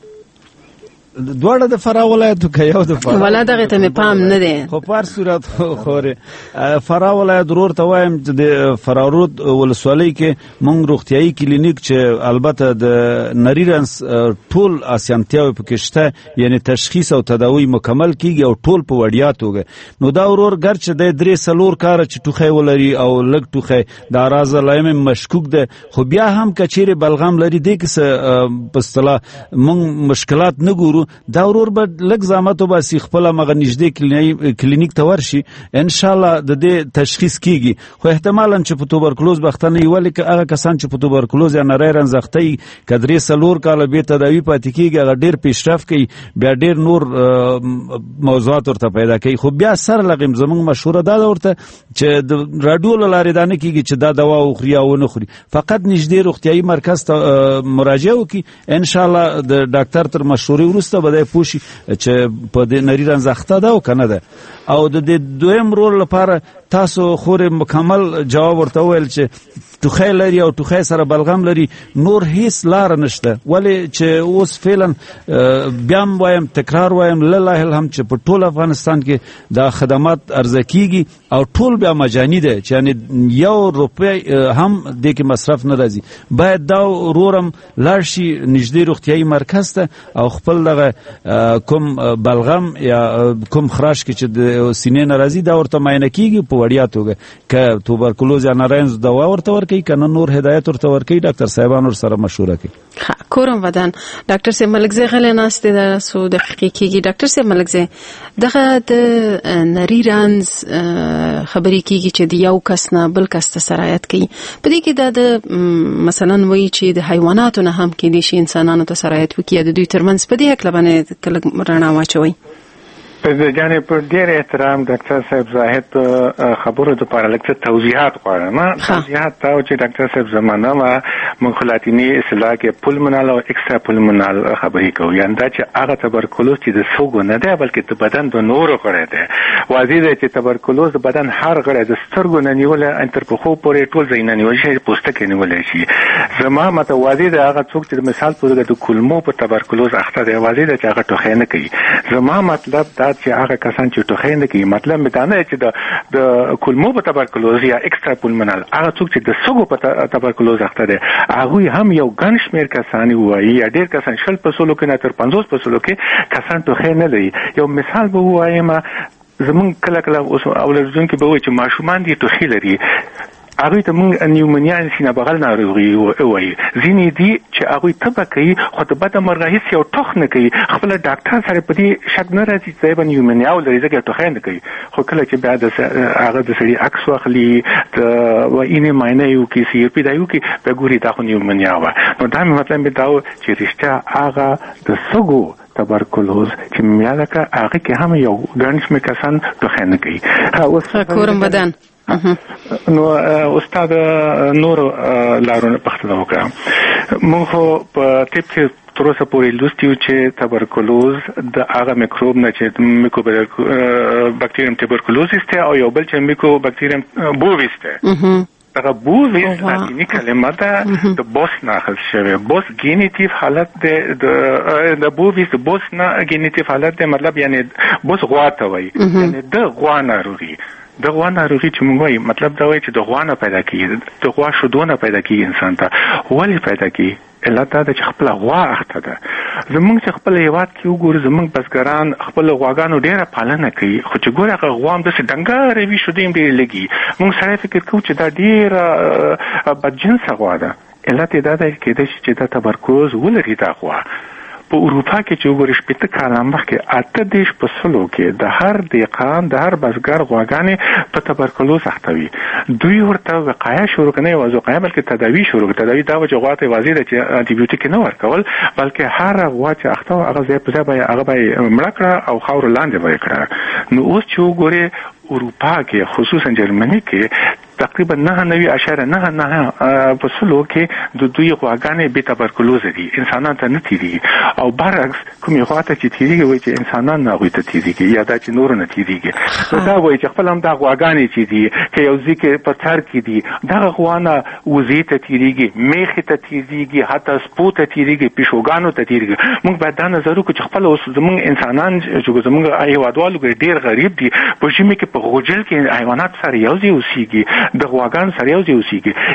Speaker 19: دواړه د فراه ولایت کې یو د فراه
Speaker 17: ولا دغه ته مې پام نه دی
Speaker 19: خو پر صورت خوره فراه ولایت ضرور ته وایم چې د فراه رود ولسوالۍ کې مونږ روغتيایي کلینیک چې البته د نریرنس ټول اسانتیاوي پکې شته یعنی تشخیص او تداوی مکمل کیږي او ټول په وړیا توګه نو دا ورور ګرچه د 3 کار چې ټوخی ولري او لګ ټوخی د اراز لایم مشکوک ده خو بیا هم کچېره بلغم لري د کیسه په اصطلاح مونږ مشکلات نه ګورو دا ورور به لږ زحمت وباسي خپل مغه نږدې کلینیک ته ورشي ان شاء الله د دې تشخیص کیږي خو احتمالاً چې په توبرکلوز بختنه یو لیک هغه کسان چې په توبرکلوز یا نریرن زختی کدرې سلور کال به تداوی پاتې کیږي هغه ډیر پیشرفت کوي بیا ډیر نور موضوعات ورته پیدا کوي خو بیا سره لغم زموږ مشوره ده ورته چې د رادیو لارې دانه کیږي چې دا دوا او خوري او نه خوري فقط نږدې روغتيایي مرکز ته مراجعه وکړي ان شاء الله د ډاکټر تر مشورې وروسته بدای پوشي چې په دې نریران زخته ده او کنه ده او د دویم رول لپاره تاسو خوري مکمل جواب ورته ویل چې ټوخی لري او ټوخی سره بلغم لري نور هیڅ لار نشته ولی چې اوس فعلا بیا وایم تکرار وایم لله الحمد چې په ټول افغانستان کې دا خدمات ارزه کیږي او ټول بیا مجانی ده چې یعنی €1 هم د کې مصرف نه راځي باید دا ورورم لارشي نږدې روغتيایي مرکز ته او خپل دغه کوم بلغم یا کوم خراش کې چې د سینې ناراضي دا ورته معاینه کیږي په وړیا توګه ک توبرکلوز یا نارینز دوا ورته ورکي کنه نور هدایت ورته ورکي ډاکټر صاحبانو سره مشوره کوي.
Speaker 17: کورم ودان ډاکټر صاحب ملکزی غل ناشته د سو دقیقې کیږي ډاکټر صاحب ملکزی دغه د نریرانز خبرې کیږي چې د یو کس نه بل کس ته سرایت کوي په دې کې د مثلا وایي چې د حیواناتو نه هم کې دي شي انسانانو ته سرایت وکړي د دوی ترمنځ په دې حق لبنه کله رڼا واچوي.
Speaker 20: د جانب پر ډیر احترام ډاکټر صاحب زاهد خبرو د لپاره لکه توضیحات غواړم توضیحات دا چې ډاکټر صاحب زمانه ما مخالاتینی اصطلاح کې پولمنال او ایکسترا پولمنال خبرې کوي یعنی دا چې هغه تبرکلوز چې د سوګو نه دی بلکې د بدن د نورو غړي دی واضح دی چې تبرکلوز د بدن هر غړي د سترګو نه نیول انتر په خو پورې ټول ځای نه نیول شي پوستکي نیول شي زما مته واضح دی هغه څوک چې مثال په توګه د کولمو په تبرکلوز اخته دی واضح دی چې هغه ټوخی نه کوي زما مطلب دا چې هغه کسان چې ټوخی نه کوي مطلب مې دا نه چې د کولمو په تبرکلوز یا ایکسترا پولمنال هغه څوک چې د سوګو په تبرکلوز اخته دی هغه هم یو ګڼ شمېر کسان وایي یا ډېر کسان شل په سلو کې نه تر 50 په سلو کې کسان ټوخی نه لري یو مثال به وایم زمون کله اوس اولادون کې به وایي چې ماشومان دي ټوخی لري هغه ته موږ نیومونیا سینه بغل ناروغي وایي ځینې دي چې هغه تبه کوي خو د بده مرغه هیڅ یو ټوخ نه کوي خپل ډاکټر سره په دې شک نه راځي چې به نیومونیا ولري ځکه ټوخی نه کوي خو کله چې بعد هغه د سړي عکس واخلي د وینې معاینه یو کې سی پی دا یو کې به ګوري دا خو نیومونیا و نو دا مطلب دا چې رښتیا هغه د سګو تبرکلوز چې میالکه هغه کې هم یو ګڼ شمېر کسان ټوخی نه کوي اوس
Speaker 17: کورم بدن
Speaker 20: نو استاد نور لارونه پختنه وکړه موږ په ټیپ کې تر اوسه پورې لوستیو چې تبرکلوز د هغه میکروب نه چې میکوبکټریم تبرکلوزیس ته او یو بل چې میکوبکټریم بوویس ته دغه بوویز لاتینی کلمه ده د بوس نه اخذ شوی. بوس ګینیټیو حالت د بوویز بوس نه ګینیټیو حالت ده، مطلب یعنی بوس غوا ته وایي، یعنی د غوا ناروغي. د غوا ناروغي چې موږ وایي مطلب دا وایي چې د غوا نه پیدا کیږي، د غوا شودو نه پیدا کیږي انسان ته. ولې پیدا کیږي؟ علت دا چې خپل غوا اخته ده. زمونږ چې خپل هیواد کې وګورو زمونږ بزګران خپل غواګانو ډیره پالنه کوي، خو چې ګوره هغه غوا هم داسې ډنګرې وي، شودې هم ډېرې لګي. موږ سړی فکر کوو چې دا ډېره بدجنسه غوا ده. علت یې دا دی کېدای شي چې دا تبرکلوز ولري دا غوا. په اروپا کې چې وګورئ 80 کاله مخکې 88% کې د هر دهقان د هر بزګر غواګانې په تبرکلوز اخته وي. دوی ورته وقایه شروع کړي، نه یوازې وقایه بلکې تداوی شروع کړي. تداوی دا و چې غوا ته یوازې د انټي بیوټیک نه ورکول، بلکې هر غوا چې اخته و هغه ځای په ځای به هغه به مړه کړه او خاور لاندې به یې کړه. نو اوس چې وګورئ اروپا کې خصوصا جرمني کې تقریبا 99.99% کې د دوی غواګانې به تبرکلوز دي، انسانان ته نه تیریږي. او برعکس کومې غوا ته چې تیریږي وایي چې انسانان نه هغوی ته تیریږي، یا دا چې نور نه تیریږي. نو دا وایي چې خپل هم دا غواګانې چې دي که یو ځای کې په سر کې دي دغه غوا نه وزې ته تیریږي، میخې ته تیریږي، حتی سپو ته تیریږي، پیشوګانو ته تیریږي. موږ باید دا نظر وکړو چې خپل اوس زموږ انسانان چې زموږ هېوادوالو ډېر غریب دي، په ژمي کې په غوجل کې حیوانات سره یو ځای اوسېږي، د غواګانو سره یو ځای اوسېږي.